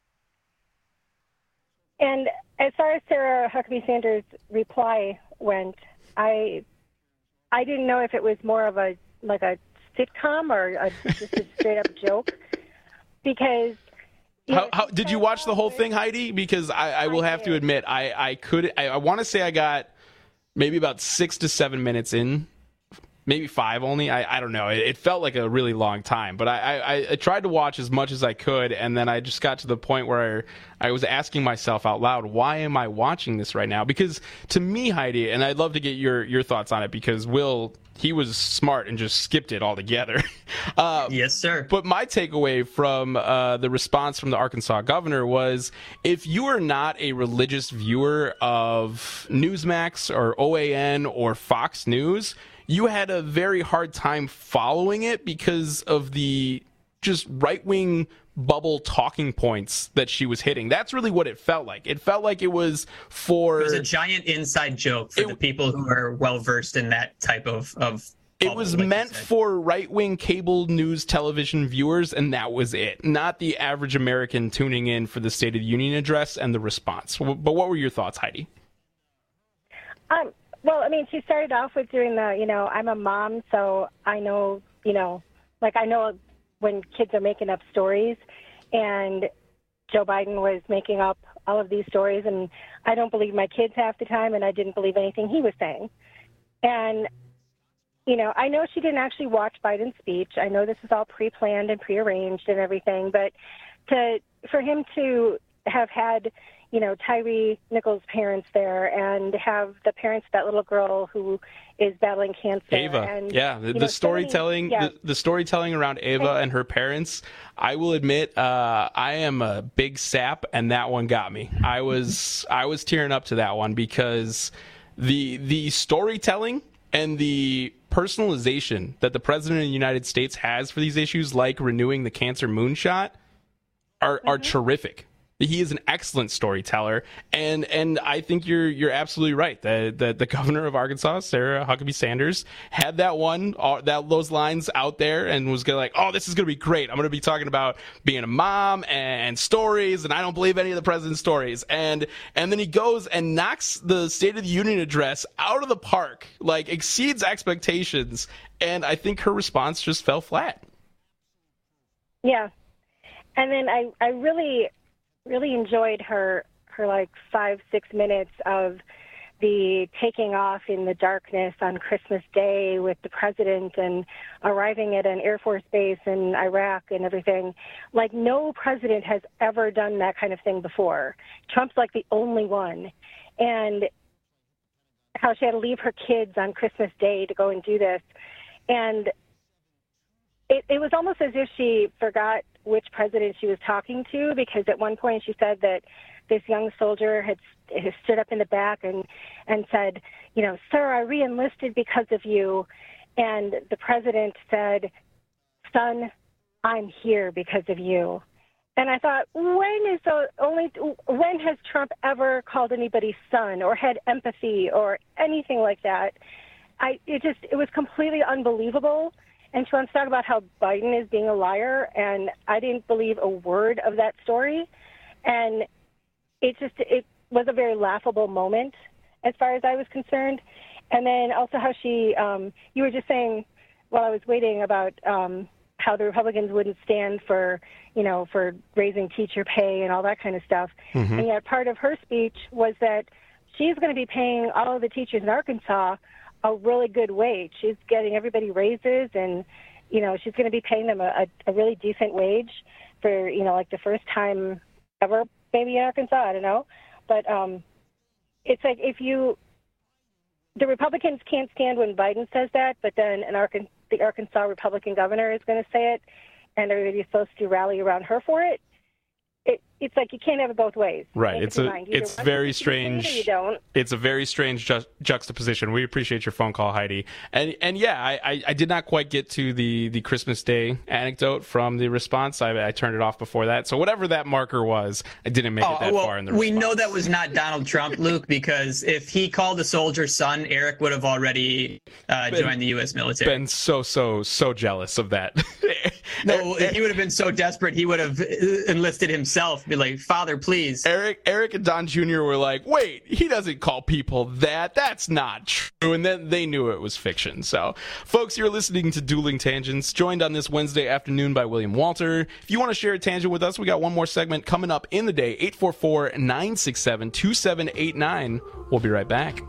and as far as Sarah Huckabee Sanders' reply went, I I didn't know if it was more of a like a sitcom or a, just a straight up joke, because. How, know, how did you watch the whole thing, Heidi? Because I, I will I have did. to admit, I I could I, I want to say I got maybe about six to seven minutes in. Maybe five only. I, I don't know. It, it felt like a really long time, but I, I, I tried to watch as much as I could, and then I just got to the point where I, I was asking myself out loud, why am I watching this right now? Because to me, Heidi, and I'd love to get your, your thoughts on it, because Will, he was smart and just skipped it altogether. uh, yes, sir. But my takeaway from uh, the response from the Arkansas governor was, if you are not a religious viewer of Newsmax or O A N or Fox News, you had a very hard time following it because of the just right-wing bubble talking points that she was hitting. That's really what it felt like. It felt like it was for... It was a giant inside joke for it, the people who are well-versed in that type of... of it was like meant for right-wing cable news television viewers, and that was it. Not the average American tuning in for the State of the Union address and the response. But what were your thoughts, Heidi? Um... Well, I mean, she started off with doing the, you know, I'm a mom, so I know, you know, like I know when kids are making up stories, and Joe Biden was making up all of these stories, and I don't believe my kids half the time, and I didn't believe anything he was saying. And, you know, I know she didn't actually watch Biden's speech. I know this is all pre-planned and prearranged and everything, but to for him to have had, you know, Tyree Nichols' parents there and have the parents of that little girl who is battling cancer. Ava, and, yeah, the, know, the storytelling, so many, yeah. the, the storytelling around Ava and her parents. I will admit, uh, I am a big sap, and that one got me. I was, I was tearing up to that one because the the storytelling and the personalization that the president of the United States has for these issues, like renewing the cancer moonshot, are mm-hmm. are terrific. He is an excellent storyteller, and and I think you're you're absolutely right. The the, the governor of Arkansas, Sarah Huckabee Sanders, had that one uh, that those lines out there and was gonna like, oh, this is gonna be great. I'm gonna be talking about being a mom and stories, and I don't believe any of the president's stories. And and then he goes and knocks the State of the Union address out of the park, like exceeds expectations. And I think her response just fell flat. Yeah, and then I I really. really enjoyed her her like five six minutes of the taking off in the darkness on Christmas Day with the president and arriving at an Air Force base in Iraq and everything. Like, no president has ever done that kind of thing before. Trump's like the only one. And how she had to leave her kids on Christmas Day to go and do this. And it, it was almost as if she forgot which president she was talking to, because at one point she said that this young soldier had, had stood up in the back and, and said, you know, sir, I re-enlisted because of you. And the president said, son, I'm here because of you. And I thought, when is the only, when has Trump ever called anybody son or had empathy or anything like that? I, it just, it was completely unbelievable. And she wants to talk about how Biden is being a liar, and I didn't believe a word of that story. And it just, it was a very laughable moment as far as I was concerned. And then also how she, um, you were just saying while I was waiting about um, how the Republicans wouldn't stand for, you know, for raising teacher pay and all that kind of stuff. Mm-hmm. And yet part of her speech was that she's going to be paying all of the teachers in Arkansas a really good wage. She's getting everybody raises, and, you know, she's going to be paying them a, a really decent wage for, you know, like the first time ever maybe in Arkansas. I don't know. But um, it's like if you, the Republicans can't stand when Biden says that, but then an Arkan, the Arkansas Republican governor is going to say it, and everybody's supposed to rally around her for it. It, it's like you can't have it both ways. Right. It's a it's very strange. You don't. It's a very strange ju- juxtaposition. We appreciate your phone call, Heidi. And and yeah, I, I, I did not quite get to the, the Christmas Day anecdote from the response. I, I turned it off before that. So whatever that marker was, I didn't make oh, it that well, far in the we response. know that was not Donald Trump, Luke, because if he called a soldier son, Eric would have already uh, been, joined the U S military. Been so so so jealous of that. No, he would have been so desperate he would have enlisted himself. Be like, Father, please. Eric, Eric and Don Junior were like, wait, he doesn't call people that. That's not true. And then they knew it was fiction. So, folks, you're listening to Dueling Tangents, joined on this Wednesday afternoon by William Walter. If you want to share a tangent with us, we got one more segment coming up in the day. eight four four, nine six seven, two seven eight nine. We'll be right back.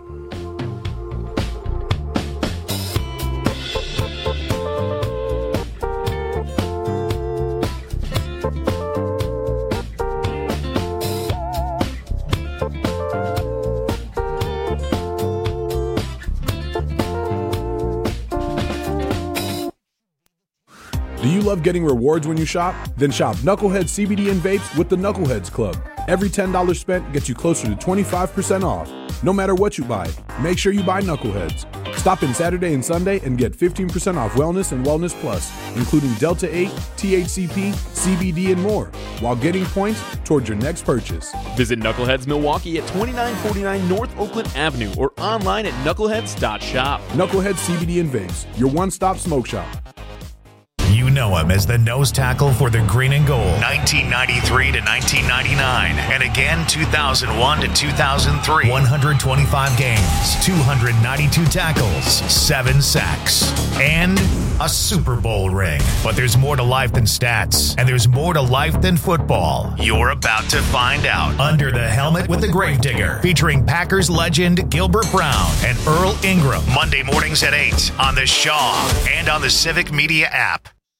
Do you love getting rewards when you shop? Then shop Knucklehead C B D and vapes with the Knuckleheads Club. Every ten dollars spent gets you closer to twenty-five percent off. No matter what you buy, make sure you buy Knuckleheads. Stop in Saturday and Sunday and get fifteen percent off Wellness and Wellness Plus, including Delta eight, T H C P, C B D, and more, while getting points towards your next purchase. Visit Knuckleheads Milwaukee at twenty-nine forty-nine North Oakland Avenue or online at knuckleheads dot shop. Knucklehead C B D and vapes, your one-stop smoke shop. You know him as the nose tackle for the Green and Gold, nineteen ninety-three to nineteen ninety-nine, and again two thousand one to two thousand three. one hundred twenty-five games, two hundred ninety-two tackles, seven sacks, and a Super Bowl ring. But there's more to life than stats, and there's more to life than football. You're about to find out. Under the Helmet with the Gravedigger, featuring Packers legend Gilbert Brown and Earl Ingram. Monday mornings at eight on the Shaw and on the Civic Media app.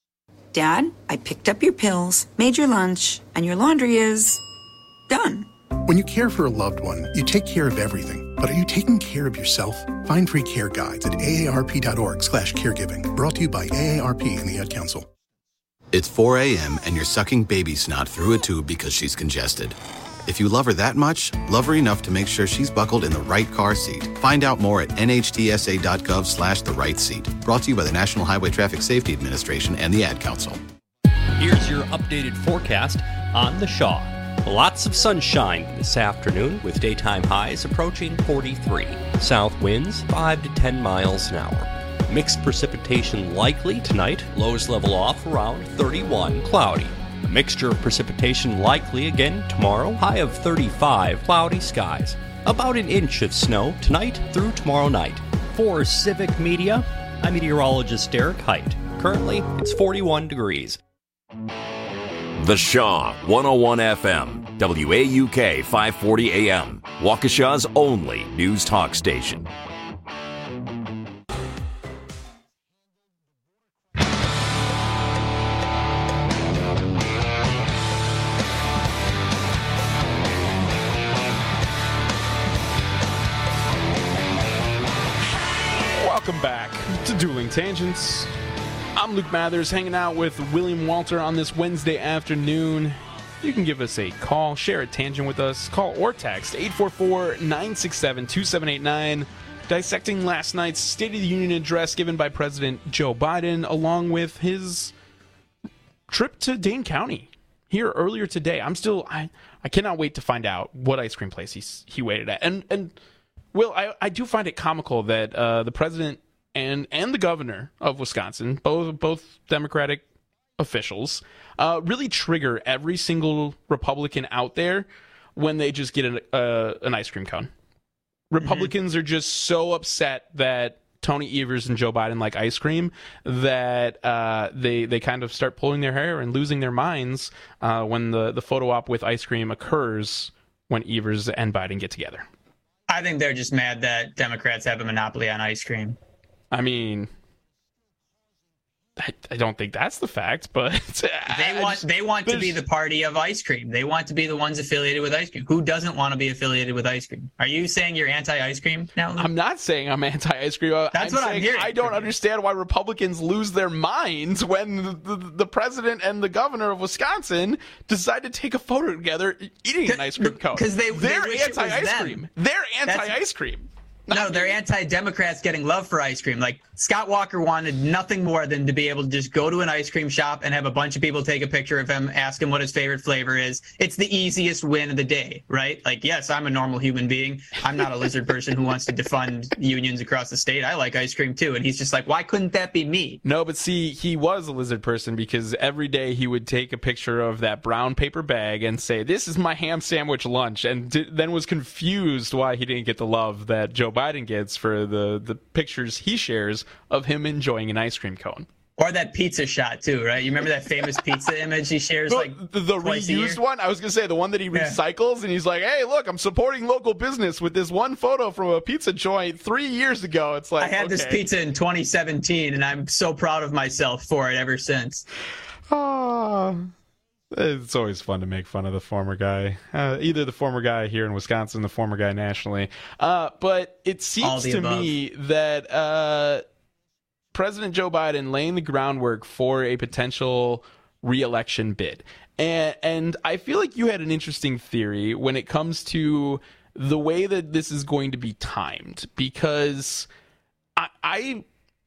Dad, I picked up your pills, made your lunch, and your laundry is done. When you care for a loved one, you take care of everything. But are you taking care of yourself? Find free care guides at aarp.org slash caregiving. Brought to you by A A R P and the Ad Council. It's four a.m. and you're sucking baby snot through a tube because she's congested. If you love her that much, love her enough to make sure she's buckled in the right car seat. Find out more at nhtsa.gov slash the right seat. Brought to you by the National Highway Traffic Safety Administration and the Ad Council. Here's your updated forecast on the Shaw. Lots of sunshine this afternoon with daytime highs approaching forty-three. South winds five to ten miles an hour. Mixed precipitation likely tonight. Lows level off around thirty-one. Cloudy. A mixture of precipitation likely again tomorrow. High of thirty-five. Cloudy skies. About an inch of snow tonight through tomorrow night. For Civic Media, I'm meteorologist Derek Height. Currently, it's forty-one degrees. The Shaw one oh one F M, W A U K five forty A M, Waukesha's only news talk station. Welcome back to Dueling Tangents. I'm Luke Mathers, hanging out with William Walter on this Wednesday afternoon. You can give us a call, share a tangent with us, call or text eight four four, nine six seven, two seven eight nine, dissecting last night's State of the Union address given by President Joe Biden, along with his trip to Dane County here earlier today. I'm still, I, I cannot wait to find out what ice cream place he's, he waited at. And, and Will, I, I do find it comical that uh, the president and and the governor of Wisconsin, both both Democratic officials, uh, really trigger every single Republican out there when they just get an, uh, an ice cream cone. Republicans mm-hmm. are just so upset that Tony Evers and Joe Biden like ice cream that uh, they they kind of start pulling their hair and losing their minds uh, when the, the photo op with ice cream occurs when Evers and Biden get together. I think they're just mad that Democrats have a monopoly on ice cream. I mean, I, I don't think that's the fact, but they want just, they want to be the party of ice cream. They want to be the ones affiliated with ice cream. Who doesn't want to be affiliated with ice cream? Are you saying you're anti-ice cream now, Luke? I'm not saying I'm anti-ice cream. That's I'm what I'm hearing. I don't understand why Republicans lose their minds when the, the, the president and the governor of Wisconsin decide to take a photo together eating an ice cream cone. Because they, they're they anti-ice cream. They're anti-ice cream. No, they're anti-Democrats getting love for ice cream. Like, Scott Walker wanted nothing more than to be able to just go to an ice cream shop and have a bunch of people take a picture of him, ask him what his favorite flavor is. It's the easiest win of the day, right? Like, yes, I'm a normal human being. I'm not a lizard person who wants to defund unions across the state. I like ice cream, too. And he's just like, why couldn't that be me? No, but see, he was a lizard person because every day he would take a picture of that brown paper bag and say, this is my ham sandwich lunch, and d- then was confused why he didn't get the love that Joe Biden gets for the, the pictures he shares of him enjoying an ice cream cone. Or that pizza shot, too, right? You remember that famous pizza image he shares, like, the, the reused one? I was going to say, the one that he recycles, yeah. And he's like, hey, look, I'm supporting local business with this one photo from a pizza joint three years ago. It's like, I had okay. this pizza in twenty seventeen, and I'm so proud of myself for it ever since. Oh, it's always fun to make fun of the former guy, uh, either the former guy here in Wisconsin, the former guy nationally. Uh, but it seems to above. me that uh, President Joe Biden laying the groundwork for a potential re-election bid. And, and I feel like you had an interesting theory when it comes to the way that this is going to be timed, because I, I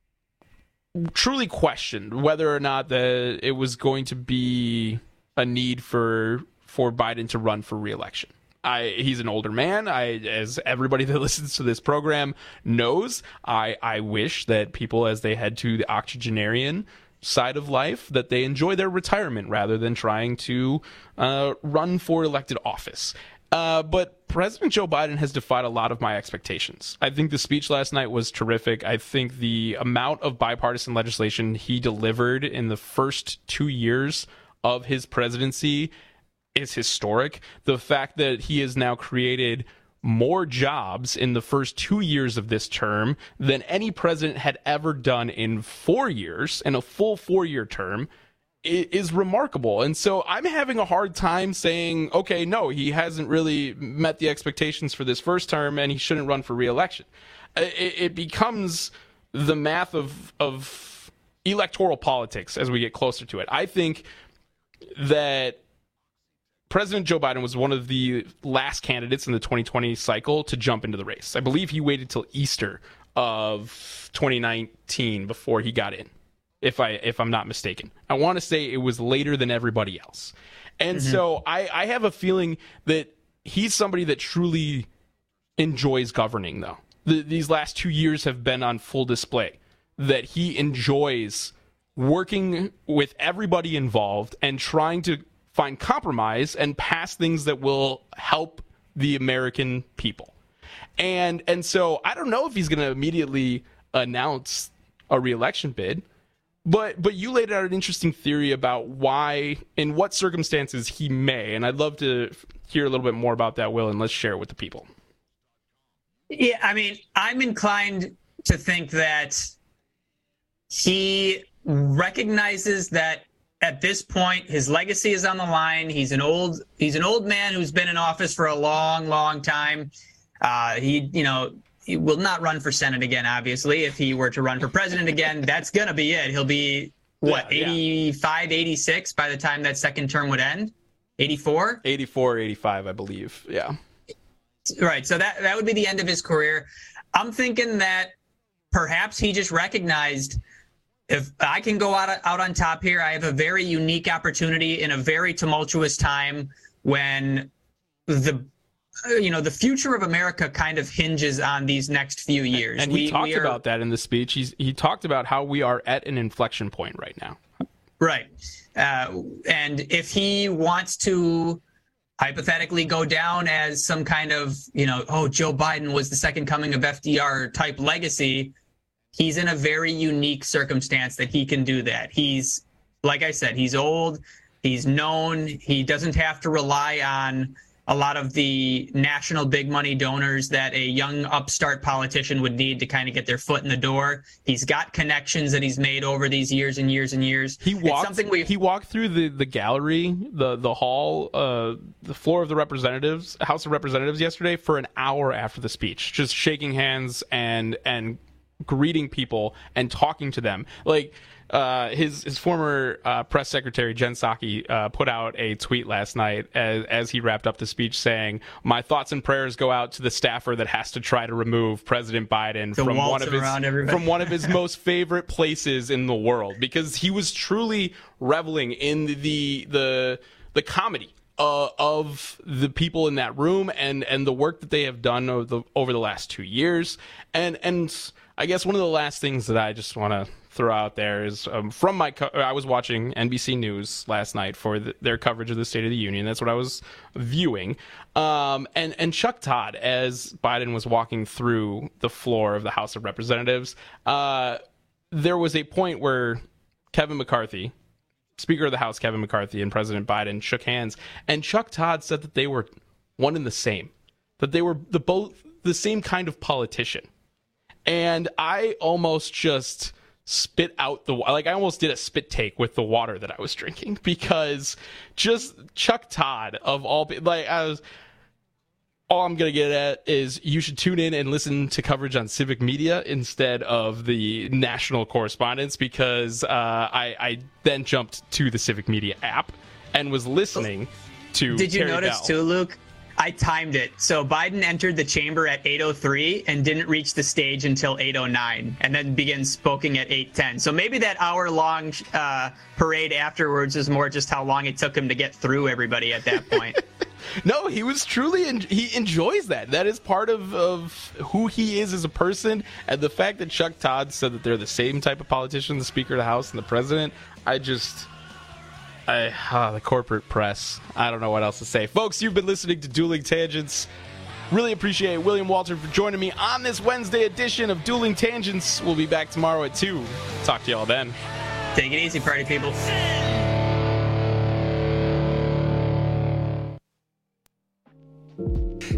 truly questioned whether or not that it was going to be a need for for Biden to run for re-election. I, he's an older man. I, as everybody that listens to this program knows, I, I wish that people, as they head to the octogenarian side of life, that they enjoy their retirement rather than trying to uh, run for elected office. Uh, but President Joe Biden has defied a lot of my expectations. I think the speech last night was terrific. I think the amount of bipartisan legislation he delivered in the first two years of his presidency is historic. The fact that he has now created more jobs in the first two years of this term than any president had ever done in four years, in a full four-year term, is remarkable. And so I'm having a hard time saying, okay, no, he hasn't really met the expectations for this first term and he shouldn't run for re-election. It, it becomes the math of, of electoral politics as we get closer to it. I think that President Joe Biden was one of the last candidates in the twenty twenty cycle to jump into the race. I believe he waited till Easter of twenty nineteen before he got in. If I if I'm not mistaken, I want to say it was later than everybody else, and mm-hmm. so I, I have a feeling that he's somebody that truly enjoys governing. Though the, these last two years have been on full display that he enjoys working with everybody involved and trying to find compromise and pass things that will help the American people. And and so I don't know if he's going to immediately announce a re-election bid. But but you laid out an interesting theory about why, in what circumstances he may, and I'd love to hear a little bit more about that, Will, and let's share it with the people. Yeah, I mean, I'm inclined to think that he recognizes that at this point his legacy is on the line. He's an old he's an old man who's been in office for a long, long time. Uh, he, you know. He will not run for Senate again, obviously. If he were to run for president again, that's going to be it. He'll be, what, yeah, eighty-five, yeah. eighty-six by the time that second term would end? eighty-four? eighty-four, eighty-five, I believe. Yeah. Right. So that, that would be the end of his career. I'm thinking that perhaps he just recognized, if I can go out, out on top here, I have a very unique opportunity in a very tumultuous time when the you know, the future of America kind of hinges on these next few years. And he we, talked we are, about that in the speech. He's, he talked about how we are at an inflection point right now. Right. Uh, and if he wants to hypothetically go down as some kind of, you know, oh, Joe Biden was the second coming of F D R type legacy, he's in a very unique circumstance that he can do that. He's, like I said, he's old, he's known, he doesn't have to rely on a lot of the national big money donors that a young upstart politician would need to kind of get their foot in the door. He's got connections that he's made over these years and years and years. He walked, something we he walked through the, the gallery, the, the hall, uh, the floor of the representatives, House of Representatives yesterday for an hour after the speech, just shaking hands and, and greeting people and talking to them. Like, Uh, his his former uh, press secretary, Jen Psaki, uh, put out a tweet last night as, as he wrapped up the speech saying, "My thoughts and prayers go out to the staffer that has to try to remove President Biden from one of his from one of his most favorite places in the world," because he was truly reveling in the the the comedy uh, of the people in that room and, and the work that they have done over the over the last two years. And and I guess one of the last things that I just want to throw out there is um, from my co- I was watching N B C News last night for the, their coverage of the State of the Union. That's what I was viewing. Um, and, and Chuck Todd, as Biden was walking through the floor of the House of Representatives, uh, there was a point where Kevin McCarthy, Speaker of the House Kevin McCarthy, and President Biden shook hands, and Chuck Todd said that they were one and the same, that they were the both the same kind of politician. And I almost just spit out the like I almost did a spit take with the water that I was drinking, because just Chuck Todd of all like I was all I'm gonna get at is you should tune in and listen to coverage on Civic Media instead of the national correspondence, because uh, I, I then jumped to the Civic Media app and was listening to Did you Terry notice Bell. too, Luke? I timed it. So Biden entered the chamber at eight oh three and didn't reach the stage until eight oh nine, and then began speaking at eight ten. So maybe that hour-long uh, parade afterwards is more just how long it took him to get through everybody at that point. No, he was truly, en- he enjoys that. That is part of, of who he is as a person. And the fact that Chuck Todd said that they're the same type of politician, the Speaker of the House and the President, I just... I, uh, the corporate press. I don't know what else to say. Folks, you've been listening to Dueling Tangents. Really appreciate William Walter for joining me on this Wednesday edition of Dueling Tangents. We'll be back tomorrow at two. Talk to y'all then. Take it easy, party people.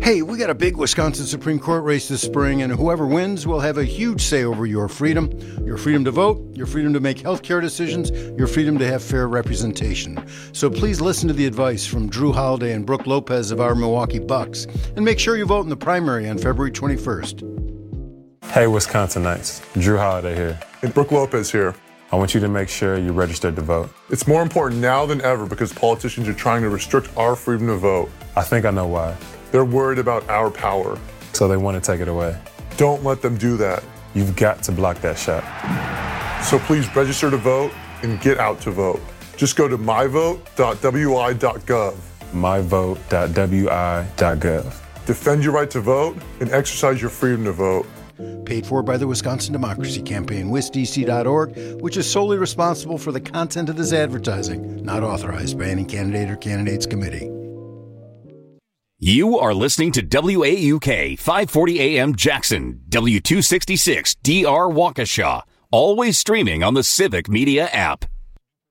Hey, we got a big Wisconsin Supreme Court race this spring, and whoever wins will have a huge say over your freedom. Your freedom to vote, your freedom to make healthcare decisions, your freedom to have fair representation. So please listen to the advice from Drew Holiday and Brooke Lopez of our Milwaukee Bucks, and make sure you vote in the primary on February twenty-first. Hey, Wisconsinites. Drew Holiday here. And Brooke Lopez here. I want you to make sure you're registered to vote. It's more important now than ever because politicians are trying to restrict our freedom to vote. I think I know why. They're worried about our power. So they want to take it away. Don't let them do that. You've got to block that shot. So please register to vote and get out to vote. Just go to my vote dot w i dot gov. my vote dot w i dot gov. Defend your right to vote and exercise your freedom to vote. Paid for by the Wisconsin Democracy Campaign, wis d c dot org, which is solely responsible for the content of this advertising, not authorized by any candidate or candidates committee. You are listening to W A U K five forty A M Jackson, W two sixty-six D R Waukesha, always streaming on the Civic Media app.